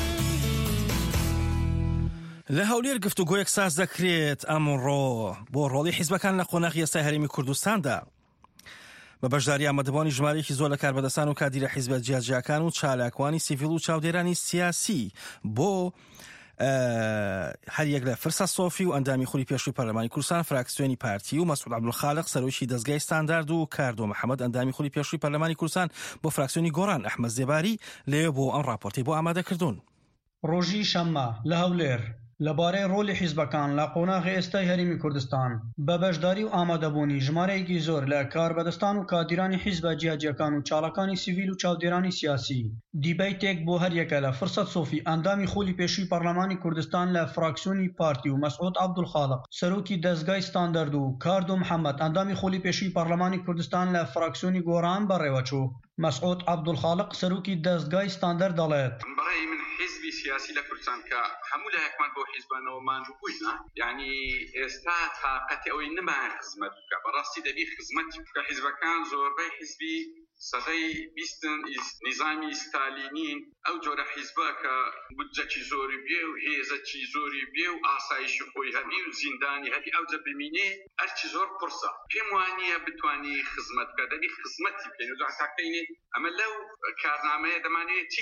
لە هەولێر گفتوگۆیەک ساز دەکرێت ئەمڕۆ بۆ ڕۆڵی حیزبەکان لە قۆناغی یاسای هەرێمی کوردستاندا بە بەشداری ئامادەبوانی ژمارەیەکی زۆر لە کاربەدەستان و کادیرە حیزبە جیاجیاکان و چالاکوانی سیڤیل و چاودێرانی سیاسی بۆ هەر یەک لە فرسە سۆفی و ئەندامی خولی پێشووی پەرلەمانی کوردستان فراکسیۆنی پارتی و مەسعود عەبدولخالق سەرۆکی دەستگای ستاندارد و کاردۆ محەممەد ئەندامی خولی پێشووی پەرلەمانی کوردستان بۆ فراکسیۆنی گۆڕان ئەحمەد زێباری لێ بۆ ئەم راپۆرتی بۆ ئامادەکردوون. ڕۆژی شەممە لە هەولێر لەبارەی ڕۆلی حیزبەکان لە قۆناغی ئێستای هەرێمی کوردستان بە بەشداری و ئامادەبوونی ژمارەیەکی زۆر لە کاربەدەستان و کادیرانی حیزبە جیاجیەکان و چاڵەکانی سیڤیل و چاودێرانی سیاسی دیبەیتێک بۆ هەریەکە لە فرسەت سۆفی ئەندامی خولی پێشووی پەرلەمانی کوردستان لە فراکسیۆنی پارتی و مەسعود عەبدولخالق سەرۆکی دەستگای ستاندەرد و کاردۆ محەممەد ئەندامی خولی پێشووی پەرلەمانی کوردستان لە فراکسیۆنی گۆڕان بەڕێوەچوو. مەسعود عەبدولخالق سەرۆکی دەستگای ستاندەرد دەڵێت حزبی سیاسی لكردستان كحمو لها كمان بو حزبنا وما نجوبوينا يعني استا طاقتي او انما خدمت كبراستي دبي خدمت كحزب كان زور بي حزبي صدي بيستن نظامي ستالينين او جور حزبك بودجتي زوري بيو هيزتي زوري بيو آسايش خوي هبي وزنداني هبي او زبميني ارتي زور فرصة كموانية بتواني خدمت كدبي خدمتي بين وزع تاكيني اما لو كارنامه دماني تيتر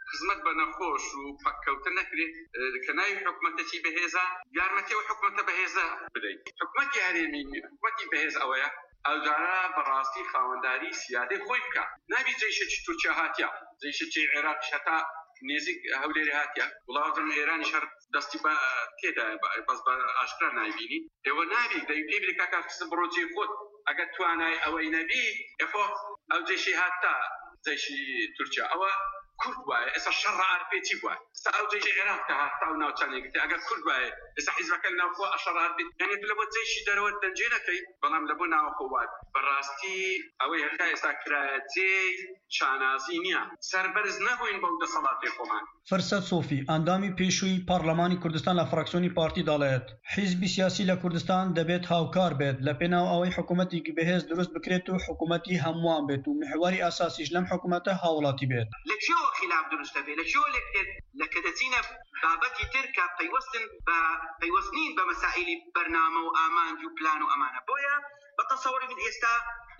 خزمەت بە نەخۆش و پەککەوتە نەکرێت کە ناوی حکومەتێکی بەهێزە یارمەتی و حکومەتە بەهێزە بدەیت. حکومەتی هەرێمی حکومەتی بەهێز ئەوەیە ئەوجارە بەڕاستی خاوەنداری سیادەی خۆی بکە. نابی جێشێکی تورکیا هاتیە، جێشێکی عێراق هەتا نێزیک هەولێری هاتیە، وڵاتم ئێرانی شەر دەستی بە تێدا بەس بە ئاشکرا نایبینی. ئێوە نابی دەی پێ بێ کاکارکسە بڕۆ جێ خۆت ئەگەر توانای ئەوەی نەبی ئەخۆ ئەو جێشی هاتتا جێشی تورکیا ئەوە کورد وایە ئێستا شەڕ ئارپێتی وایە ئێستا ئەو جێشی عێراق کە هاتتا و ناوچانێکتی ئەگەر کورد وایە ئێستا حیزبەکە ناوخۆ ئەشەڕ ئارپێت یعنی تو لە بۆ جێشی دەرەوە دەنجێ نەکەیت بەڵام لە بۆ ناوخۆ وات بەڕاستی ئەوەی هەتا ئێستا کرایە جێی شانازی نییە سەربەرز نەبووین بەو دەسەڵاتی خۆمان. فرسەت سۆفی ئەندامی پێشووی پارلەمانی کوردستان لە فراکسیۆنی پارتی دەڵێت حیزبی سیاسی لە کوردستان دەبێت هاوکار بێت لە پێناو ئەوەی حکوومەتێکی بەهێز دروست بکرێت و حکوومەتی هەمووان بێت و محوەری ئاساسیش لەم حکوومەتە هاوڵاتی بێت. لە چێوە خلاف دروستە بێت لە چێوە لێکرێت لە کە دەچینە بابەتی تر کە پەیوەستن بە پەیوەستنین بە مەسائلی بەرنامە و ئامانج و پلان و ئەمانە بۆیە بە تەسەووری من ئێستا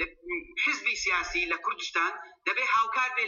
حزبی سیاسی لە کوردستان دەبێت هاوکار بێت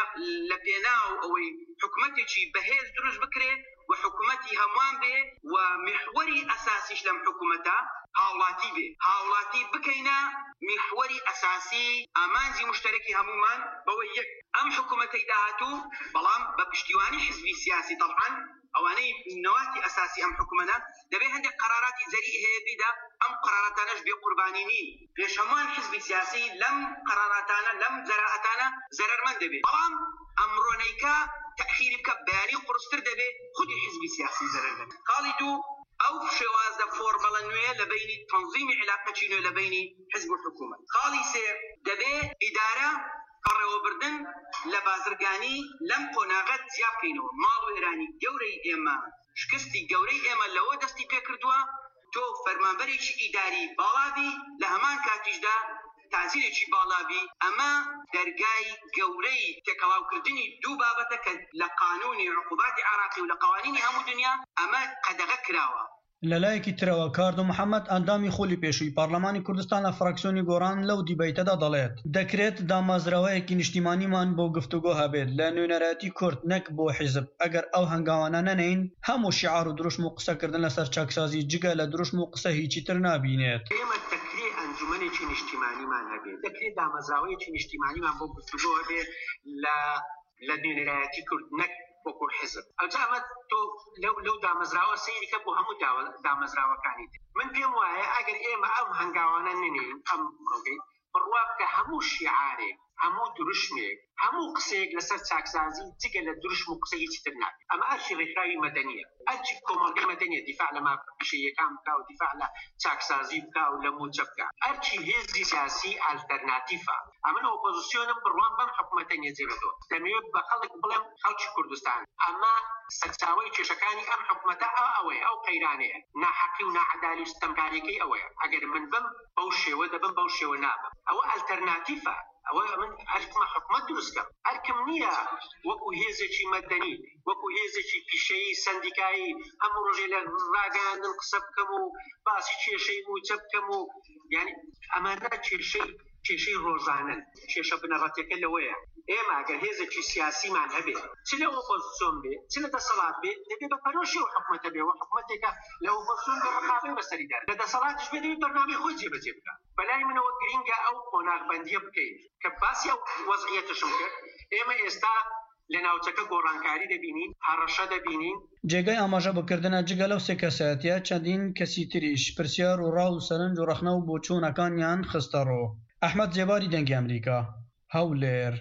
لە پێناو ئەوەی حکوومەتێکی بەهێز دروست بکرێت و حکوومەتی هەمووان بێ و محوەری ئەساسیش لەم حکوومەتە هاوڵاتی بێ هاوڵاتی بکەینە محوەری ئەساسی ئامانجی مشتەرەکی هەمومان بەوەی یەک ئەم حکوومەتەی داهاتوو بەڵام بە پشتیوانی حزبی سیاسی طبعاً ئەوانەی نەواتی ئەساسی ئەم حکوومەتە دەبێت هەندێک قەراراتی زەریع هەیە بیدا ئەم قەراراتانەش بێ قوربانی نین پێش هەمووان حزبی سیاسی لەم قەراراتانە لەم جەراعەتانە زەرەرمەند دەبێت بەڵام ئەمڕۆنەیکە تأخیری بکە بەیانی قورستر دەبێت خودی حزبی سیاسی زەرەر دەبێت. خاڵی دوو ئەو شێوازە فۆرمەڵە نوێ لە بینی تەنظیمی علاقەی نوێ لە بینی حزب و حکوومەت. خاڵی سێ دەبێت ئیدارە پەڕێوەبردن لە بازرگانی لەم قۆناغەت زیاد بکەینەوە. ماڵ و ئێرانی گەورەی ئێمە شکستی گەورەی ئێمە لەوە دەستی پێ کردووە تۆ فەرمانبەرێکی ئیداری باڵابی لە هەمان کاتیشدا تازیرێکی باڵابی ئەمە دەرگای گەورەی تێکەڵاوکردنی دوو بابەتە کە لە قانونی عقوباتی عراقی و لە قوانینی هەموو دنیا ئەمە قەدەغە کراوە. لەلایەکی ترەوە کاردۆ محەممەد ئەندامی خۆلی پێشووی پارلەمانی کوردستان لە فراکسیۆنی گۆڕان لەو دیبەیتەدا دەڵێت دەکرێت دامەزراوەیەکی نیشتیمانیمان بۆ گفتوگۆ هەبێت لە نوێنەرەتی کورد نەک بۆ حیزب ئەگەر ئەو هەنگاوانە نەنین هەموو شیعار و دروشم و قسەکردن لەسەر چاکسازی جگە لە دروشم و قسە هیچی تر نابینێت. ئێمە دەکرێت ئەنجومەنێکی نیشتیمانیمان هەبێت دەکرێت دامەزراوەیەکی نیشتیمانیمان بۆ گفتوگۆ هەبێت لە لە نوێنەرەتی کورد نەک وەکو حزب. ئەوجا ئەمە تۆ لەو لەو دامەزراوە سەیریکە بۆ هەموو دامەزراوەکانی من پێم وایە ئەگەر ئێمە ئەم هەنگاوانە ننین ئەم ئەوگەی بڕوا بکە هەموو شیعارێک هەموو دروشمێک هەموو قسەیەک لەسەر چاکسازی جگە لە دروشم و قسە هیچی تر نابێت. ئەمە ئەرچی ڕێکخراوی مەدەنیە ئەرچی کۆمەڵگەی مەدەنیە دیفاع لە مافشەیەکان بکا و دیفاع لە چاکسازی بکا و لە موچە بکا ئەرچی هێزی سیاسی ئالتەرناتیفە. ئەمن ئۆپۆزیسیۆنم بڕوان بەم حکوومەتە نێجێڕێتەوە دەمەوێت بە خەڵک بڵێم خەڵکی کوردستان ئەمە سەرچاوەی کێشەکانی ئەم حکوومەتە ئەوەیە ئەو قەیرانەیە ناحەقی و ناعەدالی و ستەمکاریەکەی ئەوەیە ئەگەر من بم بەو شێوە دەبم بەو شێوە نابم ئەوە ئالتەرناتیفە ئەوە من ئەرکمە حکوومەت دروستکەم ئەرکم نییە وەکو هێزێکی مەدەنی وەکو هێزێکی پیشەیی سندیکایی هەموو ڕۆژێ لە ڕاگەاندن قسە بکەم و باسی کێشەی موچە بکەم و یعنی ئەمانە کێشەی کێشەی ڕۆژانن کێشە بنەڕەتەکە لەوەیە. ئێمە ئەگەر هێزێکی سیاسیمان هەبێت چ لە ئۆپۆزیسیۆن بێت چ لە دەسەڵات بێت دەبێت بە پەرۆشی و حکوومەتە بێ و حکوومەتێکە لە ئۆپۆزیسیۆن بە ڕقابەی بەسەری دەر لە دەسەڵاتیش بێت دەبێت بەرنامەی خۆی جێبەجێ بکات. بەلای منەوە گرینگە ئەو قۆناغبەندیە بکەین کە باسی ئەو وەزعیەتشم کرد. ئێمە ئێستا لە ناوچەکە گۆڕانکاری دەبینین هەڕەشە دەبینین. جێگەی ئاماژە بکردنە جگە لەو سێ کەسایەتیە چەندین کەسی تریش پرسیار و ڕاو و سەرنج و ڕەخنە و بۆچوونەکانیان خستە ڕۆ. ئەحمەد جێباری دەنگی ئەمریکا هەولێر.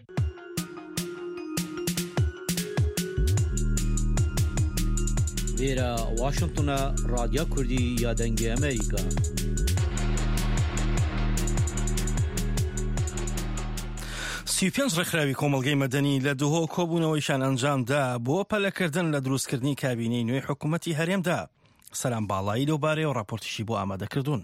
لێرە واشنگتنە رادیۆ کوردی یا دەنگی ئەمریکا. سی و پێنج ڕێکخراوی کۆمەڵگەی مەدەنی لە دووهۆ کۆبوونەوەیشان ئەنجامدا بۆ پەلەکردن لە دروستکردنی کابینەی نوێی حکوومەتی هەرێمدا. سەران باڵایی لەوبارەی و راپۆرتیشی بۆ ئامادەکردوون.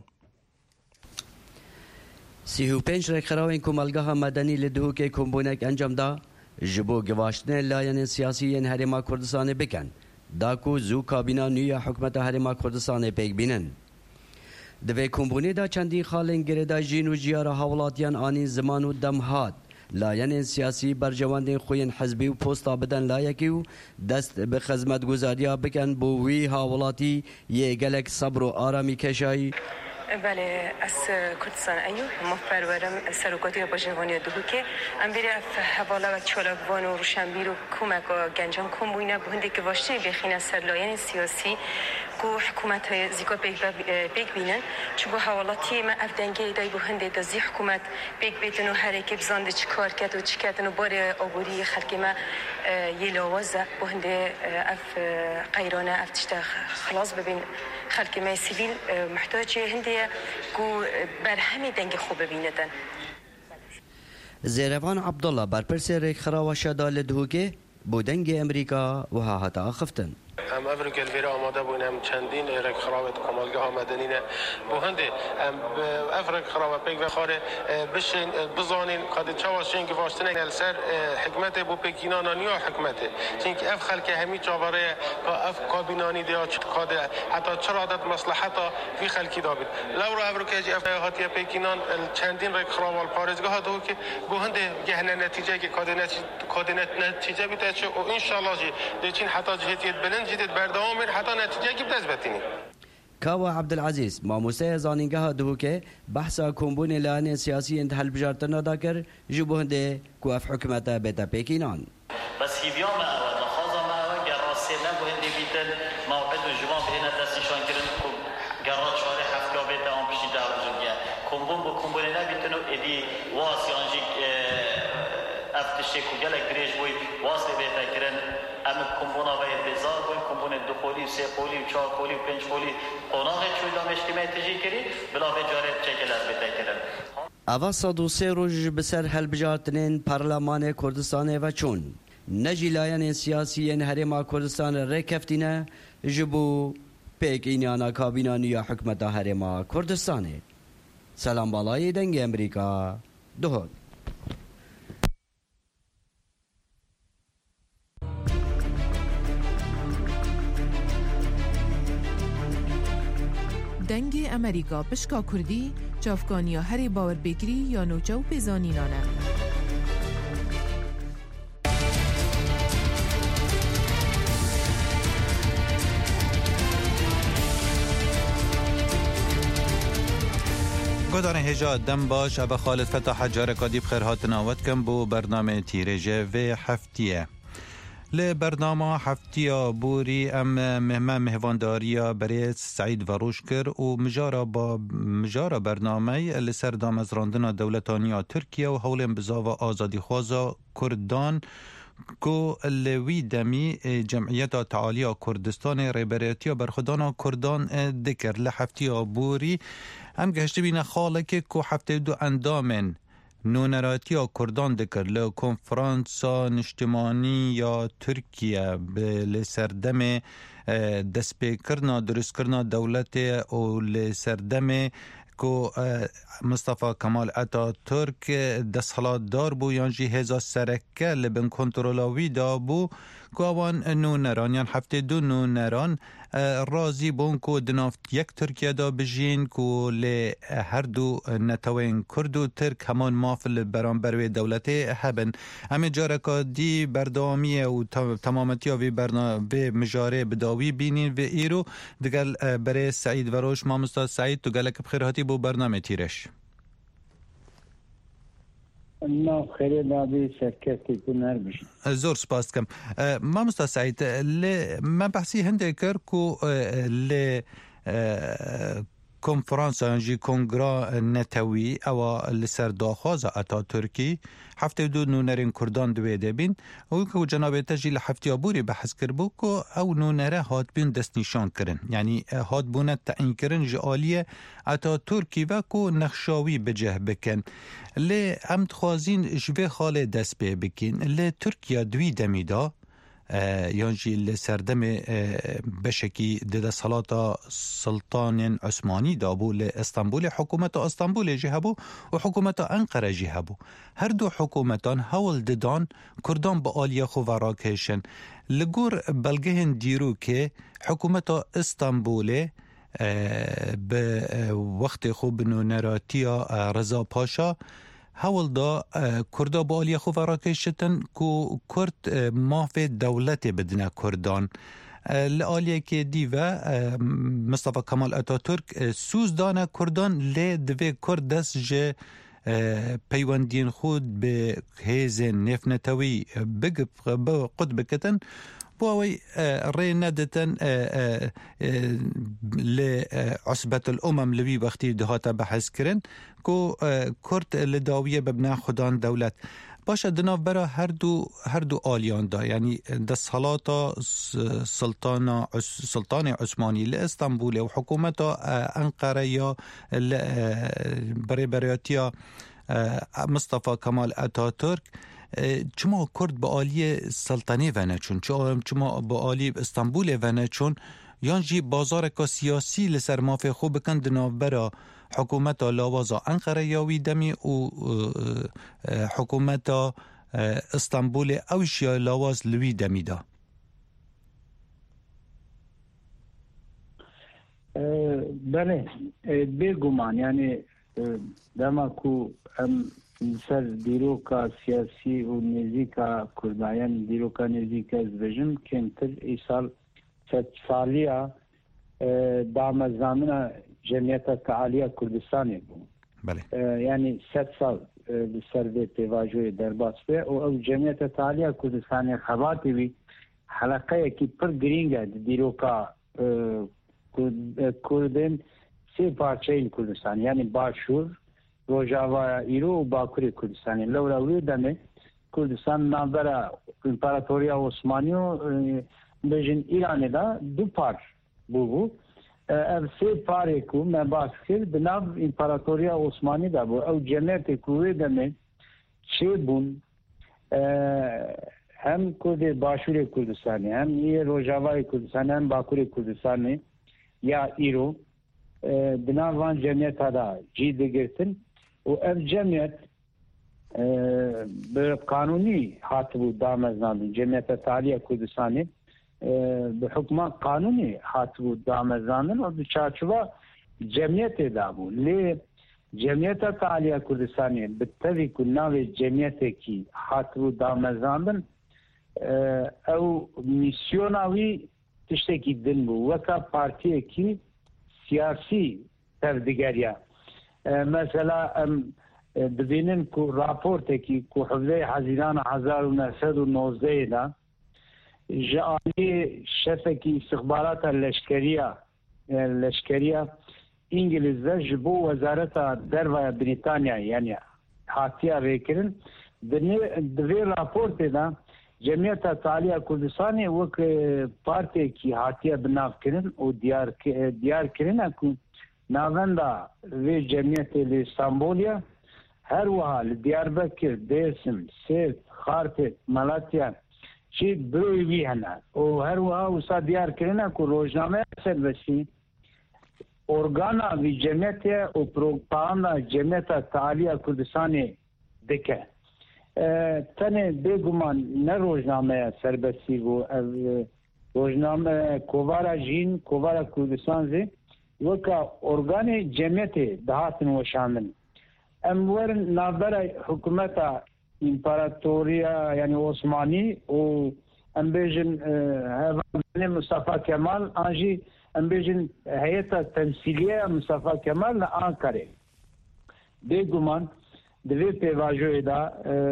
سی و پێنج ڕێکخراوین کۆمەلگەها مەدەنی لە دووهۆکەی کۆمبوونێک ئەنجامدا ji bo givaştinê layên siyasî yên Herêma Kurdistanê bikin da ku zû kabîna nû ya hikûmeta Herêma Kurdistanê pêk bînin. Di vê kombûnê de çendî xalên girêda jîn û jiyara hewlatiyan anî ziman û dem hat لاین سیاسی برجواندین خوین حزبی و پوستا بدن لایکی و دست به خدمت گذاریا بکن بو وی هاولاتی یه گلک صبر و آرامی کشایی. بله از کردستان ایو مفرورم سرکاتی با جوانی دو که ام بیره حوالا و چالاکوان و روشنبیر و کمک و گنجان کم بوینه بهنده که واشتن بخین سر لاین سیاسی کو حکومت های زیکا بیگ بینن چون با حوالاتی ما افدنگی دای بهنده دا زی حکومت بیگ بیتن و حرکه بزانده چی کار کرد و چی کردن و بار آبوری خلقی ما یه لاوازه بهنده اف قیرانه اف تشتا خلاص ببین خلقی ما سیویل محتاج هنده کو بر همه دنگ خوب ببیندن. زیروان عبدالله برپرسی ریک خراوه شدال دهوگه بودنگ امریکا و ها هتا خفتن. ام افریقا الویرا آماده بودیم چندین ارک خراوت کمالگاه آمدنینه بوهنده ام افریقا خراوت پیک و خاره بشین بزانین قد چواشین گواشتن السر حکمت بو پکینانانی و حکمت چونکه اف خلک همی چاوره که اف کابینانی دیا قد حتی چرا عدد مصلحتا فی خلکی دابید لورا افریقا جی اف هاتی پکینان چندین ارک خراوال پارزگاه دو که بوهنده گهنه نتیجه که کد نتیجه بیته و ان شاء الله جی دیچین حتی جهتیت بلند جدید بردوام حتی نتیجه کی بتثبتینی. کاوا عبدالعزیز ماموسه زانینگاه دو که بحثا کمبون لان سیاسی انتحال بجارتنا داکر جبهنده کو اف حکومت بتا پکینان. بس هیویام و نخازم و گراسی نبهنده بیتن موعد و جوان بهنا دستشان کردن کو گرات شاره هفته بیت آن پیش دار جنگه کمبون با کمبون نبیتن و ادی واسی آنجی افتشه کو گلک دریج بوی واسی بیت کردن ام کمبونا و بزار بوی کمبون دو قولی سه قولی چهار قولی پنج قولی قناغ چوی دام اجتماعی تجی کری بلا بجاره چکل از بیت کردن. اوا صد و سه روز بسر هل بجارتنین پارلمان کردستان و چون نجی لاین سیاسی هرما کردستان رکفتینه جبو پیک اینانا کابینانی یا حکمت هرما کردستانه. سلام بالای دنگ امریکا دهود. دنگ امریکا پشکا کردی چافکانیا هری باور بکری یا نوچو بزانینانه. گودان هجا دم باش ابا خالد فتح حجار کادی بخیر هاتناوت کم بو برنامه تیرجه و هفتیه لبرنامه هفتیا بوری ام مهمه مهوانداریا برای سعید وروش کر و مجارا با مجارا برنامه لسر دامزراندنا دولتانیا ترکیه و حول بزاو آزادی خوازا کردان کو لوی دمی جمعیت تعالی کردستان ریبریتی برخودان کردان دکر لحفتیا بوری ام گشت بین خالک کو هفته دو اندامن نونراتی کردان دکر ل کنفرانسا نشتمانی یا ترکیه به سردم دست کرنا درست کرنا دولت او لسردم کو مصطفی کمال اتاتورک دستحالات دار بو یانجی هزا سرکه لبن کنترولاوی دا بو کو اوان نونران یان هفته دو نونران رازی بون کو دنافت یک ترکیه دا بجین کو ل هر دو نتوین کرد و ترک همان مافل برانبروی دولت هبن همه جارکا دی بردامی و تمامتی وی برنامه مجاره بداوی بینین و ایرو دگل برای سعید وروش ما مستاد سعید تو گلک بخیر هاتی بو برنامه تیرش نه خیلی نابی شرکتی کنار بشه زور سپاس کم ما مستاد سعید من بحثی هنده کر کو ل کنفرانس انجی کنگرا نتوی او لسر داخواز اتا ترکی هفته دو نونرین کردان دوی دبین او که جناب تجیل هفته بوری بحث کربو که او نونره هات بین دست نشان کرن یعنی هات بونه تعیین کرن جعالیه اتا ترکی و که نخشاوی بجه بکن لی امت خوازین جوه خال دست بی بکن لی ترکیا دوی دمیدا یانجی لسردم بشکی دد صلاة سلطان عثمانی دابو لإسطنبول حکومت استانبول جهبو و حکومت انقره جهبو هر دو حکومتان هول ددان کردان با آلیا خو وراکشن لگور بلگهن دیرو که حکومت استانبول به وقت خوب نونراتیا رضا پاشا هول دا کردا با آلی خوب راکشتن کو کرد مافی دولت بدنا کردان لآلیه که دیوه مصطفى کمال اتاتورک سوز دانه کردان لی دوی کرد دست جه پیوندین خود به هیز نفنتوی بگب قد بکتن بوي ري ندتن لعصبة الأمم لبي بختي دهاتا بحث كرن كو كرت لداوية ببناء خدان دولت باشا دناف برا هر دو هر دو آلیان دا یعنی دا صلاة سلطان سلطان عثماني لإسطنبول و حکومت انقره یا برای برایتیا مصطفى کمال اتاتورک چما کرد با آلی سلطنه ونه چون چما با آلی استانبول ونه چون یانجی بازار کا سیاسی لسر مافی خوب بکن دناف برا حکومت لاوازا انقره یاوی دمی و حکومت استانبول اوشیا لاواز لوی دمی دا بله بگمان یعنی دما کو سر دیروکا سیاسی و نزیکا کردایان دیروکا نزیکا زبجم کمتر ایسال ست سالیا دامزامنا جمعیت تعالیه کردستانی بود بله یعنی ست سال سر به پیواجوی درباس به او جمعیت تعالیه کردستانی خواتی بی حلقه کی پر گرینگه دیروکا کردن سه پارچه این کردستان یعنی باشور روجاوا ایرو و باکوری کردستانی لولاوی دمه کردستان نابرا امپراتوریا عثمانیو بجن ایرانی دا دو پار بو اب سه پاره کو من باس کرد بناب امپراتوریا عثمانی دا بو او جمعیت کوی دمه چه بون هم کرد باشور کردستانی هم یه روجاوای کردستانی هم باکوری کردستانی یا ایرو بناب وان جمعیت دا جید گرتن و اف جمعیت به قانونی حاتبو دامزناندن جمعیت تعالیه کردستانی به حکم قانونی حاتبو دامزناندن و به چارچوبه جمعیت دابو لی جمعیت تعالیه کردستانی به طوی که ناو جمعیت کی حاتبو دامزناندن او میسیوناوی تشتکی دن بو وکا پارتیه کی سیاسی تردگریه مثلا ببینن که راپورتی که که حوزه حزیران هزار و نهصد و نوزده دا جعالی شفکی استخبارات لشکریه لشکریه انگلیزه جبو وزارت در بریتانیا یعنی حاتیه ریکرن دوی راپورتی دا جمعیت تعالیه کردستانی وک پارتی که حاتیه بناف کرن و دیار, دیار کرن که ناوندا وی جمعیت استانبولیا هر وحال دیاربکر دیسم سیف خارپت ملاتیا چی بروی وی هنا و هر وحال وسا دیار کرنا که روزنامه سربسی ارگانا وی جمعیت و پروپاگاندا جمعیت تعالیه کردستانی دکه تنه بگمان نه روزنامه سربسی و روزنامه کووارا جین کووارا کردستان زی وکا ارگان جمعیت دهاتن و شامل امور نابر حکومت امپراتوریا یعنی عثمانی و امبیجن مصطفى کمال آنجی امبیجن هیئت تمثیلیه مصطفى کمال آنکره بگمان دوی پیواجوی دا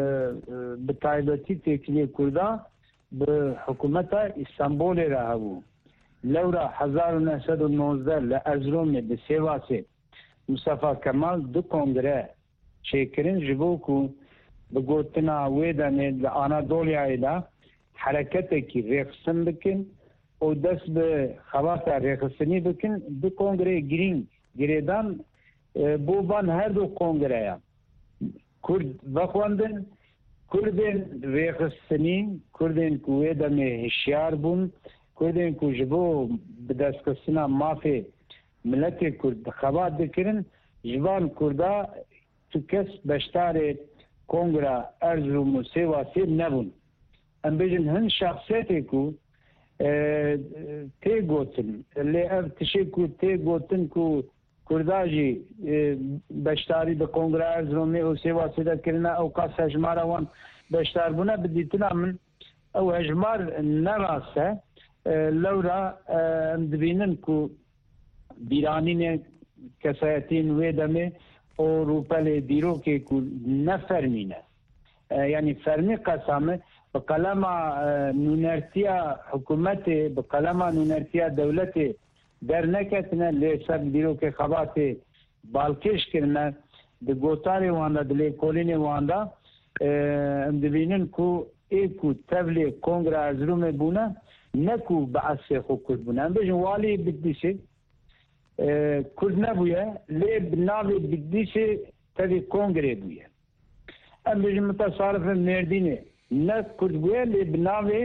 بطایبتی تکلیه کرده به حکومت استانبول را هبو لورا هزار و نهصد و نوزده لأزروم به سیواسه مصطفى کمال دو کنگره چیکرین جبو کو بگوتنا ویدانه لآنادولیا دا حرکت کی ریخسن بکن و دست به خواتا ریخسنی بکن دو کنگره گرین گریدان بوبان هر دو کنگره کرد بخواندن کردین ریخستنی کردین که ویدانه هشیار بون کردین که جبو بدستکسنا مافی ملت کرد خواد دکرن جوان کرده تو کس بشتار کنگره ارزروم و سیواسی نبون ام بیجن هن شخصیتی که تی گوتن لی اف تشی که تی گوتن که کورداژی بەشداری بە کۆنگرا ئەرزۆمی ئەو سێواسی دەکردن ئەو قاس هەژمارەوان بەشداربوونە بدیتنا من ئەو هەژمار نەڕاستە لەورا ئەم دبینن کو بیرانینێ کەسایەتین وێ دەمێ ئۆروپەلێ دیرۆکێک و نەفەرمینە یعنی فەرمی قەسامە بقلما نونرتیا حکومتی بقلما نونرتیا دولتی در نکتنه لیسر دیرو که خبات بالکش کرنه ده گوتاری وانده ده لیکولین وانده ام دبینن کو ایکو تبلی کنگره ازروم بونه نکو بعثی خو کرد بونه ام بجن والی بدیسی کرد نبویه لی بناوی بدیسی تبلی کنگره بویه ام بجن متصارف مردینه نه کردگویه لی بناوی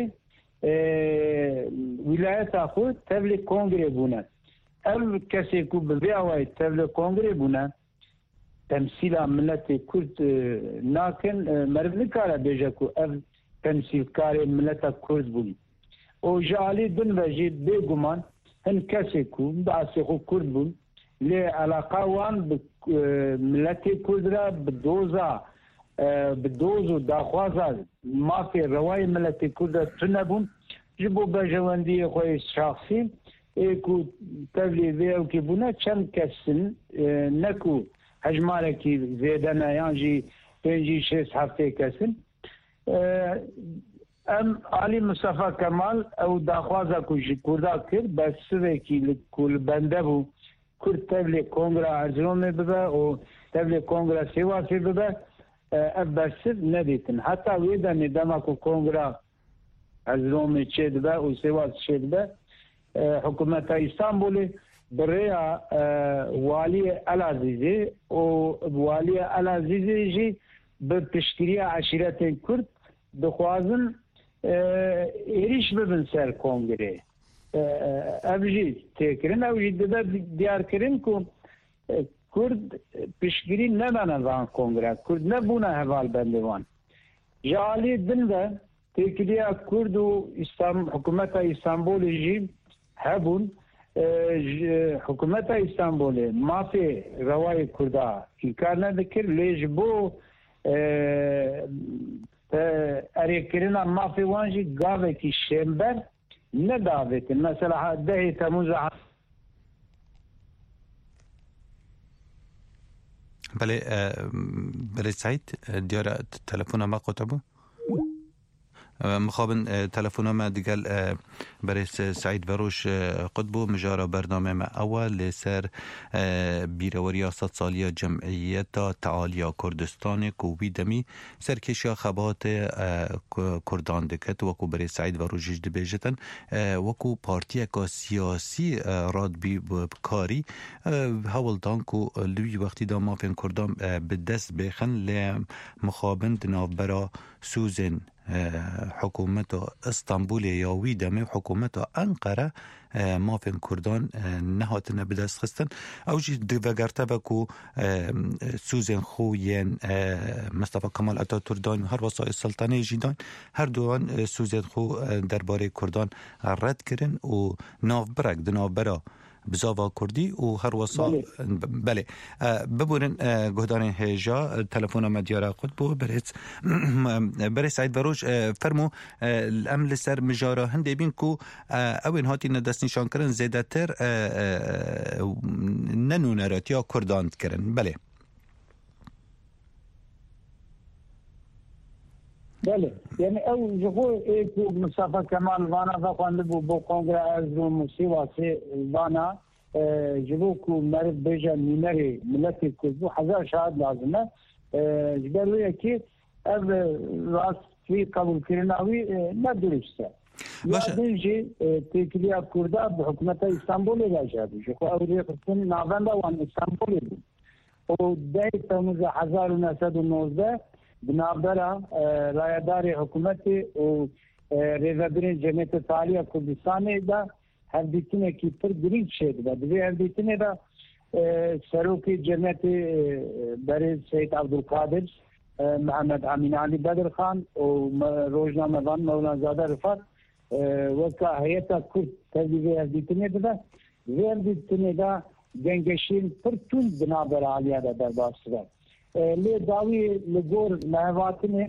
ولایت خود تبلی کنگره بونه ام کسی کو ببیاوی تبلی کنگره بونه تمثیل ملت کرد ناکن مرد نکاره بیجه کو ام تمثیل کار ملت کرد بونی او جالی دن وجه بگمان هن کسی کو باسی خو کرد بون لی علاقه وان ملت کرد را بدوزا بدوز و داخوازا مافی روای ملت کرد تنبون جبو بجواندی خوی شخصی ایکو تبلیغی او کی بونه چند کسن نکو هجماره کی زیده نیانجی پنجی شش هفته کسن ام علی مصطفی کمال او داخوازا کو کردا کرد بس سوی کی کل بنده بو کرد تبلیغ کنگره ارزروم ببه و تبلیغ کنگره سیواسی ببه ابسر ندیتن حتی ویدا ندما کو کنگره ارزروم چید به و سیواس چید به حکومت استانبول بریا والی العزیزی و والی العزیزی جی به تشکیلی عشیرت کرد بخوازن ایریش ببن سر کنگره ابجی تکرین او جی ده دیار کرن که کرد پیشگیری نمانه وان کنگره کرد نبونه حوال بندوان جالی دن ده تکریا کرد و حکومت استانبول جی هبون حکومت استانبول مافی روای کرده انکار ندکر لیج بو اریکرنا مافی وانجی گاوه کی شمبر نداوت مثلا ده تموز بله بله سعید دیار تلفن ما قطبو مخابن تلفن ما دیگل برای سعید وروش قطبو مجارا برنامه ما اول لسر بیروری ست سالی جمعیت تعالیا کردستان کوبی دمی سرکشی خبات کردان دکت وکو برای سعید وروش جد بیجتن وکو پارتی کا سیاسی راد بی کاری هول دانکو لوی وقتی دا مافین کردان به دست بخن لمخابن دناف برا سوزن حکومت استانبول یا ویدمه حکومت انقره مافین کردان نهاتنه به دست خستن او جی دوگرته بکو سوزن خوین مصطفی کمال اتاتورک هر وسایل سلطنه جیدان هر دوان سوزن خو درباره کردان رد کردن و ناف برک دناف برا بزاوا کردی و هر وسا بله ببورن گهدان هجا تلفن مدیار خود بو برت برای سعید وروش فرمو الامل سر مجارا هنده بین کو اوین هاتی ندست نشان کرن زیده تر ننونرات یا کردان کرن بله بله یعنی او جهو ایکو مصطفی کمال وانا فقانده بو بو کنگره ارزروم سیواسی وانا جبو کو مرد بیجا نیمری ملتی کردو هزار شاهد لازمه جبرویه که او راستی قبول کرناوی ندرسته یا دیجی تکلیه کرده به حکومت استانبول راجع بیشه خو او ریختن نابنده وان استانبول بود و ده تموز هزار و نهصد و نوزده بنابرا رایدار حکومت و ریزادرین جمعیت تعالی کردستان دا هر دیتنه کی پر گرینگ شد دا دوی هر دیتنه دا سروکی جمعیت برای سید عبدالقادر محمد امین علی بدر خان و روزنامه وان مولانا زاده رفات وکا هیئت کرد تجیبه هر دیتنه دا دوی هر دیتنه دا گنگشین پر تون بنابر عالیا دا درباستره لی داوی لگور لحواتنه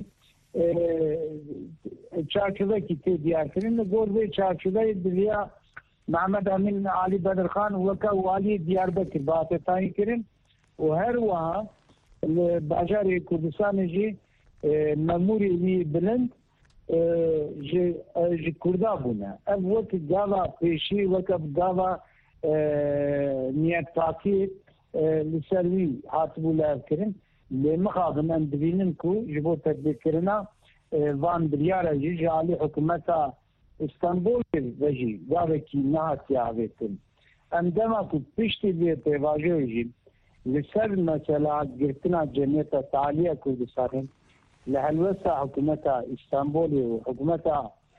چارچوبه کی تی دیار کرن لگور وی چارچوبه دلیا محمد امین علی بدر خان وکا والی دیاربکر باتتانی کرن و هر وها باجار کردستان جی مموری وی بلند جی کردا بونه اف وک گاوا پیشی وک گاوا نیت تاکی لسروی حاتبو لعب کرن لمخاضن ان دبینن کو جبو تدبیر کرنا وان بریارا جی جالی حکومتا استانبول وجی گاوا کی نهاتی آویتن ام دما کو پشتی بیت واجه جی لسر مثلا گرتنا جمعیت تعالیه کردستان لهلوسا حكومتها اسطنبول وحكومتها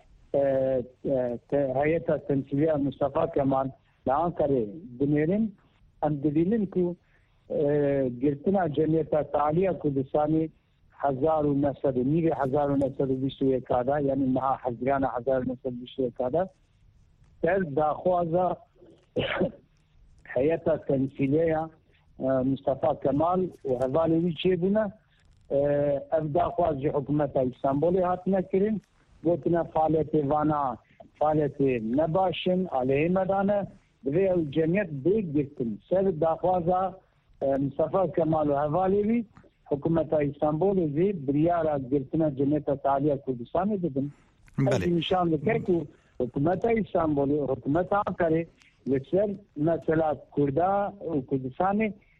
هيئتها التمثيليه مصطفى كمال لانكره دميرين ام دليلنكو قلتنا جمعيه تعاليه كردستاني هزار ونصد نيجي هزار ونصد بيشتوي كذا يعني مع حزران هزار ونصد بيشتوي كذا تر داخوازا هيئتها التمثيليه مصطفى كمال وهذالي ويجيبنا افدا خواز حکومت استانبول هات نکرین گوتنا فعالیت وانا فعالیت نباشن علیه مدانه دوی جمعیت دیگ گرتن سر داخوازا مصطفى کمال و حوالیوی حکومت استانبول زی بریارا گرتنا جمعیت تعالیه کردستان دیدن از نشان لکه که حکومت استانبول حکومت آکره لسر مثلا کردا و کردستان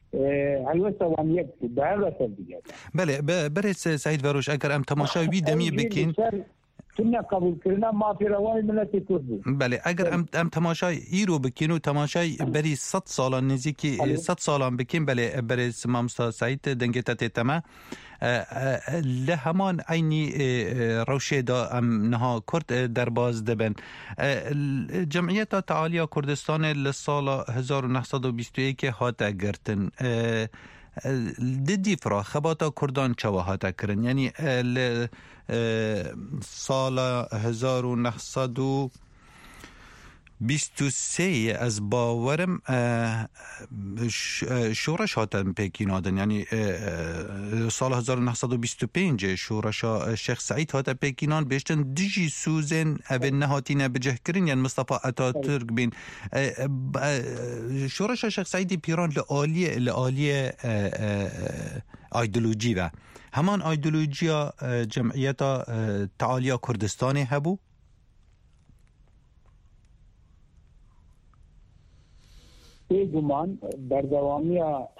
بله برای سعید وروش اگر ام تماشای وی دمی بکین قبول کردن ما فی روای ملت کردی بله اگر ام ام تماشای ای رو بکین و تماشای بری صد سالان نزدیکی صد سالان بکین بله برای سمام سعید دنگت تتما لهمان عینی روشه دا ام نها کرد در باز دبن جمعیت تعالی کردستان لسال هزار و نهصد و بیست و یک هات گرتن دیدی فرا خباتا کردان چوا هات کرن یعنی سال هزار و نهصد و بیست و سه از باورم شورش هاتن پیکینادن یعنی سال هزار و نهصد و بیست و پنج شورش شیخ سعید هات پیکینان بیشتن دیجی سوزن او نهاتین بجه کرن یعنی مصطفى اتاتورک بین شورش شیخ سعید پیران لعالی لعالی ایدئولوژی و همان ایدئولوژی جمعیت تعالی کردستانی هبو گمان بردوامی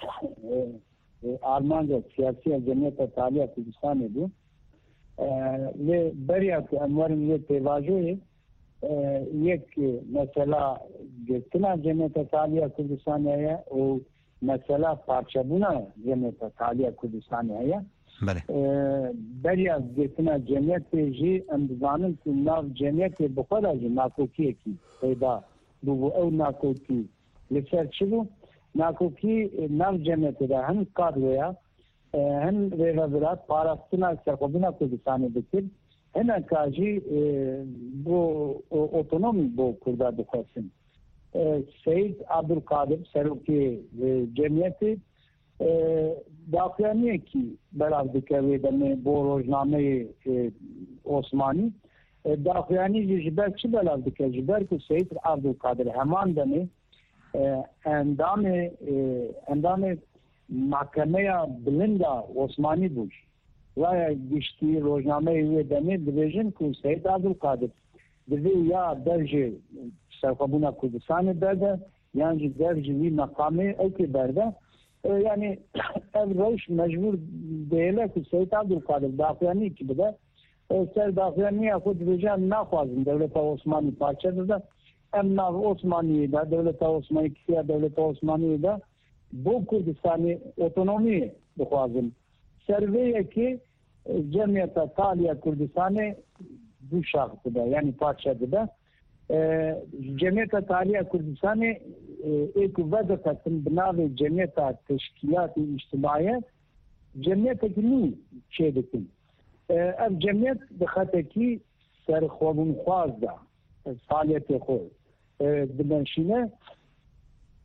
آرمان سیاسی جمعیت تعالی کردستان بود لی بریا که امورم لی تواجه یک مثلا گرتنا جمعیت تعالی کردستان ہے و مثلا پارچبونا جمعیت تعالی کردستان ہے بله بریا گرتنا جمعیت جی اندزانن که ناو جمعیت بخورا جی ناکوکی کی پیدا بو او ناکوکی لسر چلو ناکوکی ناو جمعیت دا هم کار ویا هم ریوا برات پاراستنا سرخوبینا کردستانی بکر هنه کاجی بو اوتونومی بو کرده بخواستن سید عبدالقادر سروکی جمعیت داخلانیه کی براو دکوی دمه بو روزنامه عثمانی داخلانی جبر چی براو دکوی جبر که سید عبدالقادر همان دمه اندام اندام محکمه بلندا عثمانی بود و گشتی روزنامه وی دمه دیویژن که سید عبدالقادر دوی یا درجه سرخوبونا کردستان برده یعنی درجه وی مقامه او که برده یعنی اول روش مجبور دیله که سید عبدالقادر داخلانی که بده سر داخلانی خود دیویژن نخوازن دولت عثمانی پارچه داده ام ناو عثمانی دا دولت عثمانی کیا دولت عثمانی دا بو کردستانی اوتونومی بخوازن سرویه که جمعیت تعالی کردستانی دو شاخ ده یعنی پادشاه ده جمعیت تعالی کردستانی ایک وضع تکن بناو جمعیت تشکیلات اجتماعی جمعیت کنی چه دکن اف جمعیت بخاطر کی سر خوابون خواز ده فعالیت خود دمنشینه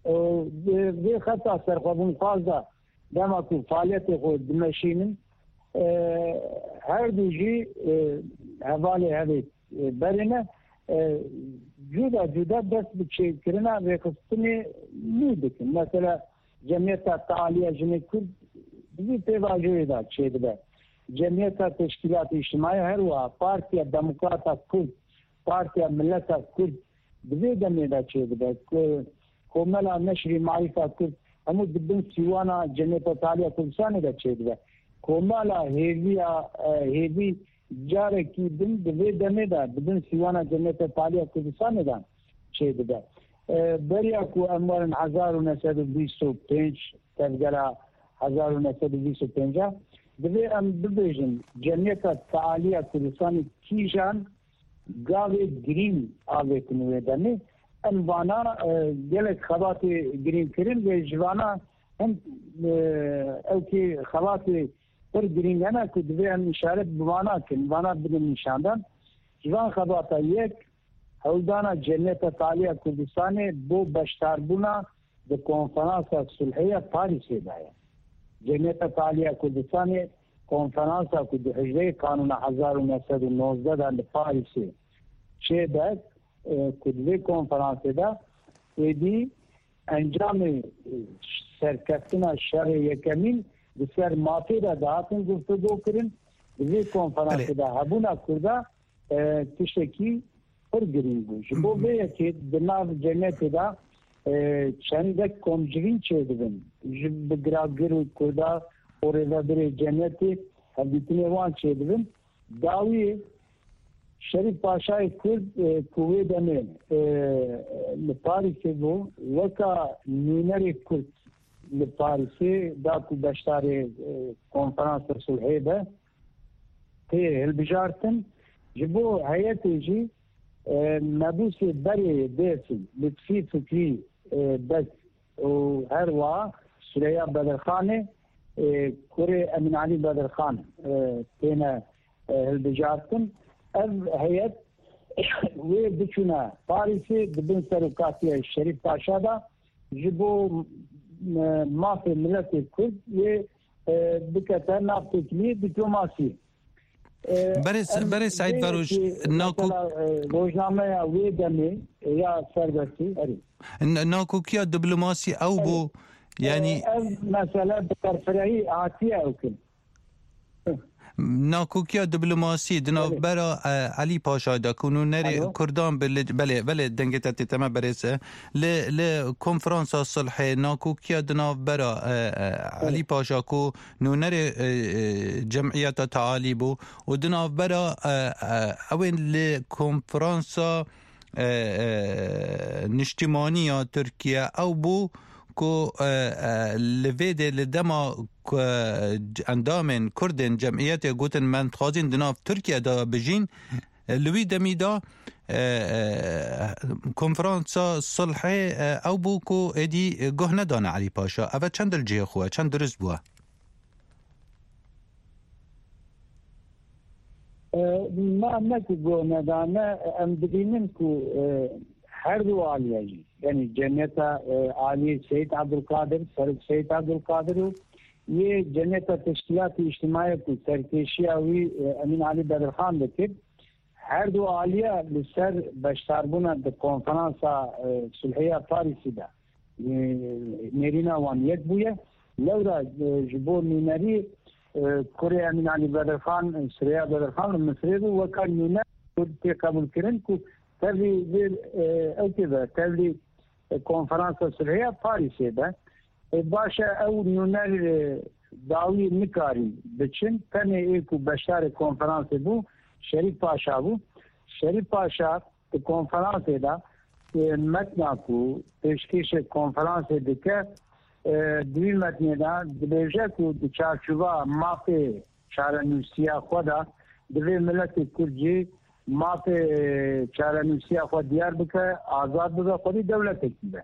وی خطا سرخوابون خوازا دما کو فعالیت خود دمشینن هر دوجی حوالی هوی برینه جدا جدا دست بچه کرنا و خستنی نیدکن مثلا جمعیت تعالیه جمعیت کرد بی پیواجوی دا چه ده جمعیت تشکیلات اجتماعی هر وا پارتیا دموکرات کرد پارتیا ملت کرد بی دمی دا چه ده کوملا نشری معرفت کرد همو دبن سیوانا جمعیت تعالیه کردستانی دا چه ده کوملا هیویا هیوی جاره کی دن دوی دمه دا بدن سیوانا جمعیت تعالیه کردستان دا چه ده بریا کو اموال هزار و نهصد و بیست و پنج تفگرا هزار و نهصد و بیست و پنج دوی ام ببیجن جمعیت تعالیه کردستان کیجان گاوی گرین آوه کنوه دنه ام وانا گلک خبات گرین کرن و جوانا هم او که خبات پر گرین هنه که دوی هم اشارت بوانا کن وانا بدن نشاندن جوان خباتا یک هودانا جمعیت تعالیه کردستان بو بشتاربونا ده کنفرانس صلحیه پاریسی دایا جمعیت تعالیه کردستان کنفرانس که ده هجده قانون هزار و نهصد و نوزده ده پاریسی چه ده که دوی کنفرانس ده ایدی انجام سرکفتنا شرح یکمین بسر مافی را دهاتن گفتگو کرن دوی کنفرانس ده هبونا کرده تشکی پر گرین بود بو بیه که دناو جمعیت ده چندک کمجرین چه دبن بگراگر و کرده و رضادر جمعیت حدیتنی وان چه دبن داوی شریف پاشای کرد کوه دمه لپاریسی بو وکا نینر کرد لپاریسی دا کو بشتار کنفرانس صلحی ده تی هلبجارتن جبو حیاتی جی نبوس بری دیسی لطفی فکری بس و هر وا سریا بدرخانه کوره امین علی بدرخان تینا هلبجارتن از هیئت و بچونا پاریسی دبن سروکاتی شریف پاشا دا جبو مافی ملت کرد و بکتا نافتکلی دیپلوماسی برای سعید وروش ناکو روزنامه وی دمی یا سربستی ناکوکیا دیپلماسی او بو یعنی مثلا بطرفرهی آتیه او کن ناکوکیا دیپلماسی دناو برا علی پاشا دا کنو نری کردان بله بله دنگت تتما برسه ل کنفرانس صلح ناکوکیا دناو برا علی پاشا کو نو نری جمعیت تعالی بو و دناو برا اوین ل کنفرانس نشتیمانی ترکیه او بو کو لویده لدما اندامن کردن جمعیت گوتن من خوازین دناف ترکیه دا بجین لوی دمی دا کنفرانس صلح او بو کو ادی گوه ندانه علی پاشا اوه چند الجه خواه چند درست بوه ما نکو گوه ندانه ام ببینم که هر دو عالیه جی یعنی جمعیت عالی سید عبدالقادر سر سید عبدالقادر یہ جمعیت تشکیلات اجتماعی کو سرکشیاوی امین علی بدرخان دکت هر دو عالیه لسر بشتاربونا د کنفرانس صلحیه پاریسی دا نیرینا وان یک بویه لورا جبو نینری کوری امین علی بدرخان سریا بدرخان مصری دو وکا نینر تی قبول کرن کو تبلی او كذا تبلی کنفرانس صلحیه پاریسی دا باشا او نونر داوی نکاری بچن تنه ایکو بشار کنفرانس بو شریف پاشا بو شریف پاشا کنفرانس دا متنا کو پیشکش کنفرانس دکه دوی متنی دا دبیجه کو چارچوبا مافی چارنوسیا خدا دوی ملت کرجی مافی چارنوسیا خود دیار بکه آزاد بکه خودی دولت اکیده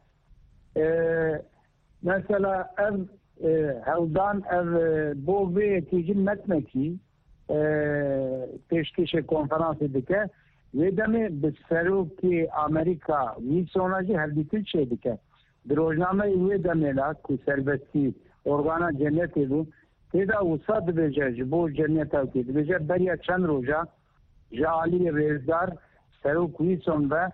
مثلا ev hevdan ev bu ve tecil metneki peşkeşe konferans edike ve de mi beseru ki Amerika vi sonracı her bütün şey dike دروژنامه وی دمیلا کو سربستی ارگانا جنتی بو تیدا وسط بجه جبو جنتا کی بجه بریا چند روزا جالی رزدار سرو کویسون و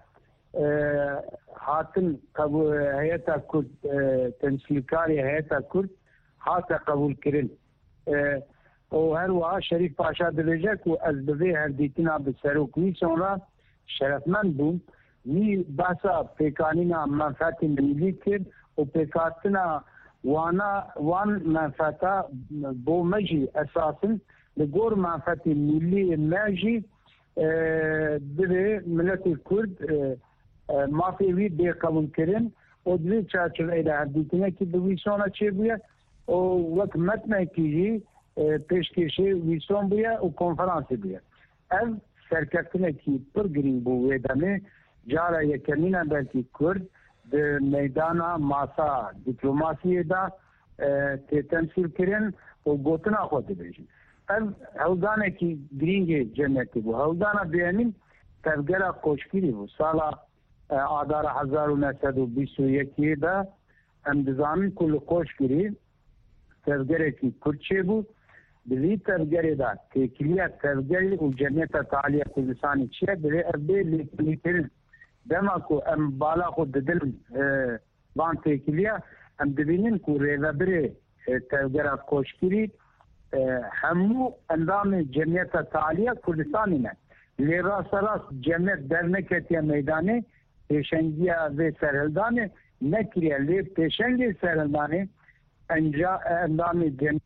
هاتن قبول هیئت کرد تمثیلکاری هیئت کرد هات قبول کردن او هر وها شریف پاشا دبیجه کو از بوی هر دیتنا به سرو کویسون را شرفمند بوم نی باسا پیکانینا منفعت ملی کرد و پیکاتنا وانا وان منفعتا بو مجی اساسا لگور منفعت ملی مجی دوی ملت کرد مافی وی بی قبول کرن و دوی چاچر ایده هر دیتنه که بویسونا چه بویا و وقت متنه کیجی پیشکشی ویسون بویا و کنفرانسی بویا از سرکتنه که پر گرین بو ویدامه جارا یکنینا بلکی کرد در میدان ماسا دیپلوماسی دا تمثیل کرن و گوتنا خود بیشن از هودانه که گرینگ جنتی بو هودانه بیانیم تفگره کوشکیری بو سالا آدار هزار و نهصد و بیست و یکی دا امدزامین کل کوشکیری تفگره که کرچه بو بزی تفگره دا تکلیه تفگره و جنت تعالیه کلسانی چیه بره ارده لیتنی کرن دما کو ام بالا خود دل وان تکلیه ام دبینن کو ریوبره تفگره کوشکیری همو اندام جمعیت تعالیه کردستانی نه لیرا سراس جمعیت در نکتیه میدانه پیشنگیه و سرهلدانه نکریه لی پیشنگی سرهلدانه انجا اندام جمعیت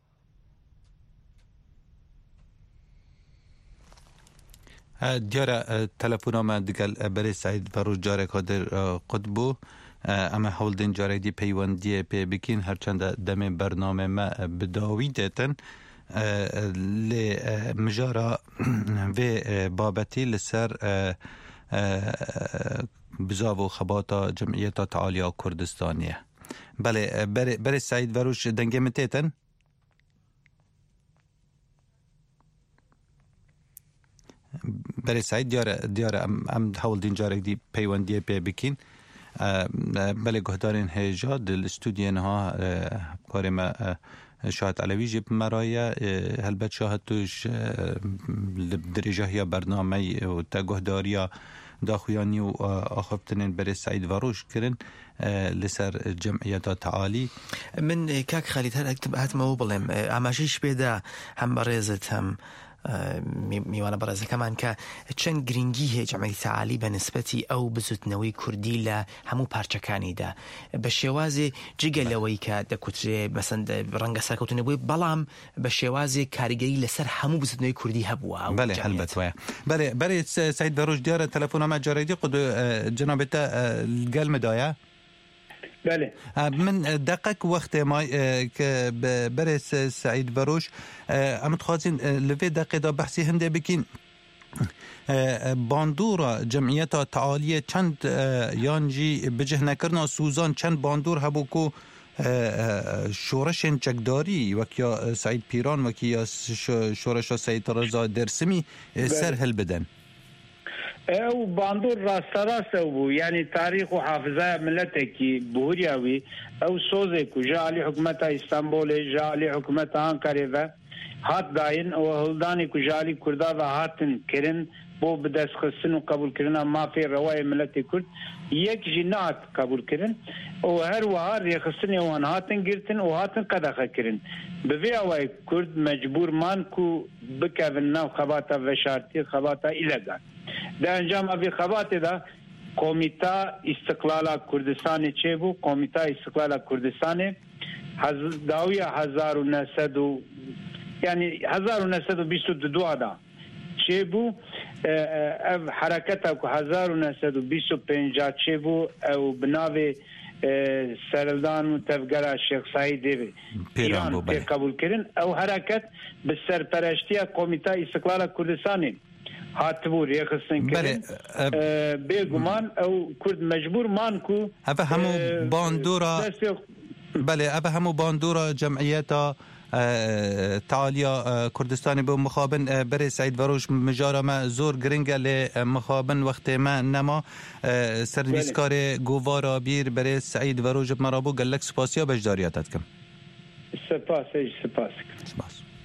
دیاره تلفون ما دیگل بری سعید فروش جاره کادر قطبو اما حولدین جاره دی پیوندی پی بکین هرچند دم برنامه ما بداوی دیتن لمجارة في بابتي لسر بزاو خباطة جمعية تعالية كردستانية بله بري, بري سعيد وروش دنگه متيتن بري سعيد ديارة ديارة ام, ام حول دين جارك دي پیوندية بي بكين بله گهدارين هجا دل استوديين ها كارما شاهد علوی جب مرایه هلبت شاهد توش درجه یا برنامه و تگهداریا داخویانی و آخفتنین بری سعید وروش کرن لسر جمعیت تعالی من کاک خالد هر اکتب هات ما بلیم اماشیش بیده هم برزت هم میوانە بەڕێزەکەمان کە چەند گرنگی هەیە جەمعیەتی تەعالی بە نسبەتی ئەو بزوتنەوەی کوردی لە هەموو پارچەکانیدا بە شێوازێ جگە لەوەی کە دەکوترێ بەسەند ڕەنگە سەرکەوتنە بووی بەڵام بە شێوازێ کاریگەری لەسەر هەموو بزوتنەوەی کوردی هەبووە. بەێ هەلبەت وایە بەێ بەێ سعید بەڕۆژ دیارە تەلەفۆنەمە جارێدی قود جنابێتە گەلمەدایە بله من دقیق وقت ما که برس سعید بروش امت خوازین لوی دقیق دا بحثی هنده بکین باندور جمعیت تعالی چند یانجی بجه نکرنا سوزان چند باندور هبو کو شورش چکداری وکیا سعید پیران وکیا شورش سعید رضا درسمی سر هل بدن او باندور راست راست بو يعني تاريخ وحافظه ملتكي بورياوي او سوزك جالي حكومه اسطنبول جالي حكومه انقره هات داين او هلداني كجالي كردا و هاتن كرن بو بدس خصن وقبول كرنا ما في روايه ملتي كرد يك جنات قبول كرن او هر وهار يخصن وان هاتن جرتن او هاتن قدخ كرن بفي اواي كرد مجبور مانكو بكابنا خباتا وشارتي خباتا الغا در انجام ابی خبات دا کمیته استقلال کردستان چه بو کمیته استقلال کردستان هز داوی هزار و نهصد یعنی هزار و نهصد و بیست و دو دا چه بو حرکت او هزار و نهصد و بیست و پنج چه بو او بناوی سرلدان و تفگره شیخ سعید دیوی ایران پی قبول کرن او حرکت به سرپرشتی کمیته استقلال کردستان هاتبور یخستن کرد بگمان او کرد مجبور مان کو اوه همو باندورا بله اوه همو باندورا جمعیتا تعالیا کردستانی بو مخابن بر سعید وروش مجارا ما زور گرنگه ل مخابن وقت ما نما سرویسکار گوارا بیر بر سعید وروش مرابو گلک سپاسیا بجداریاتت کم سپاس سپاس سپاس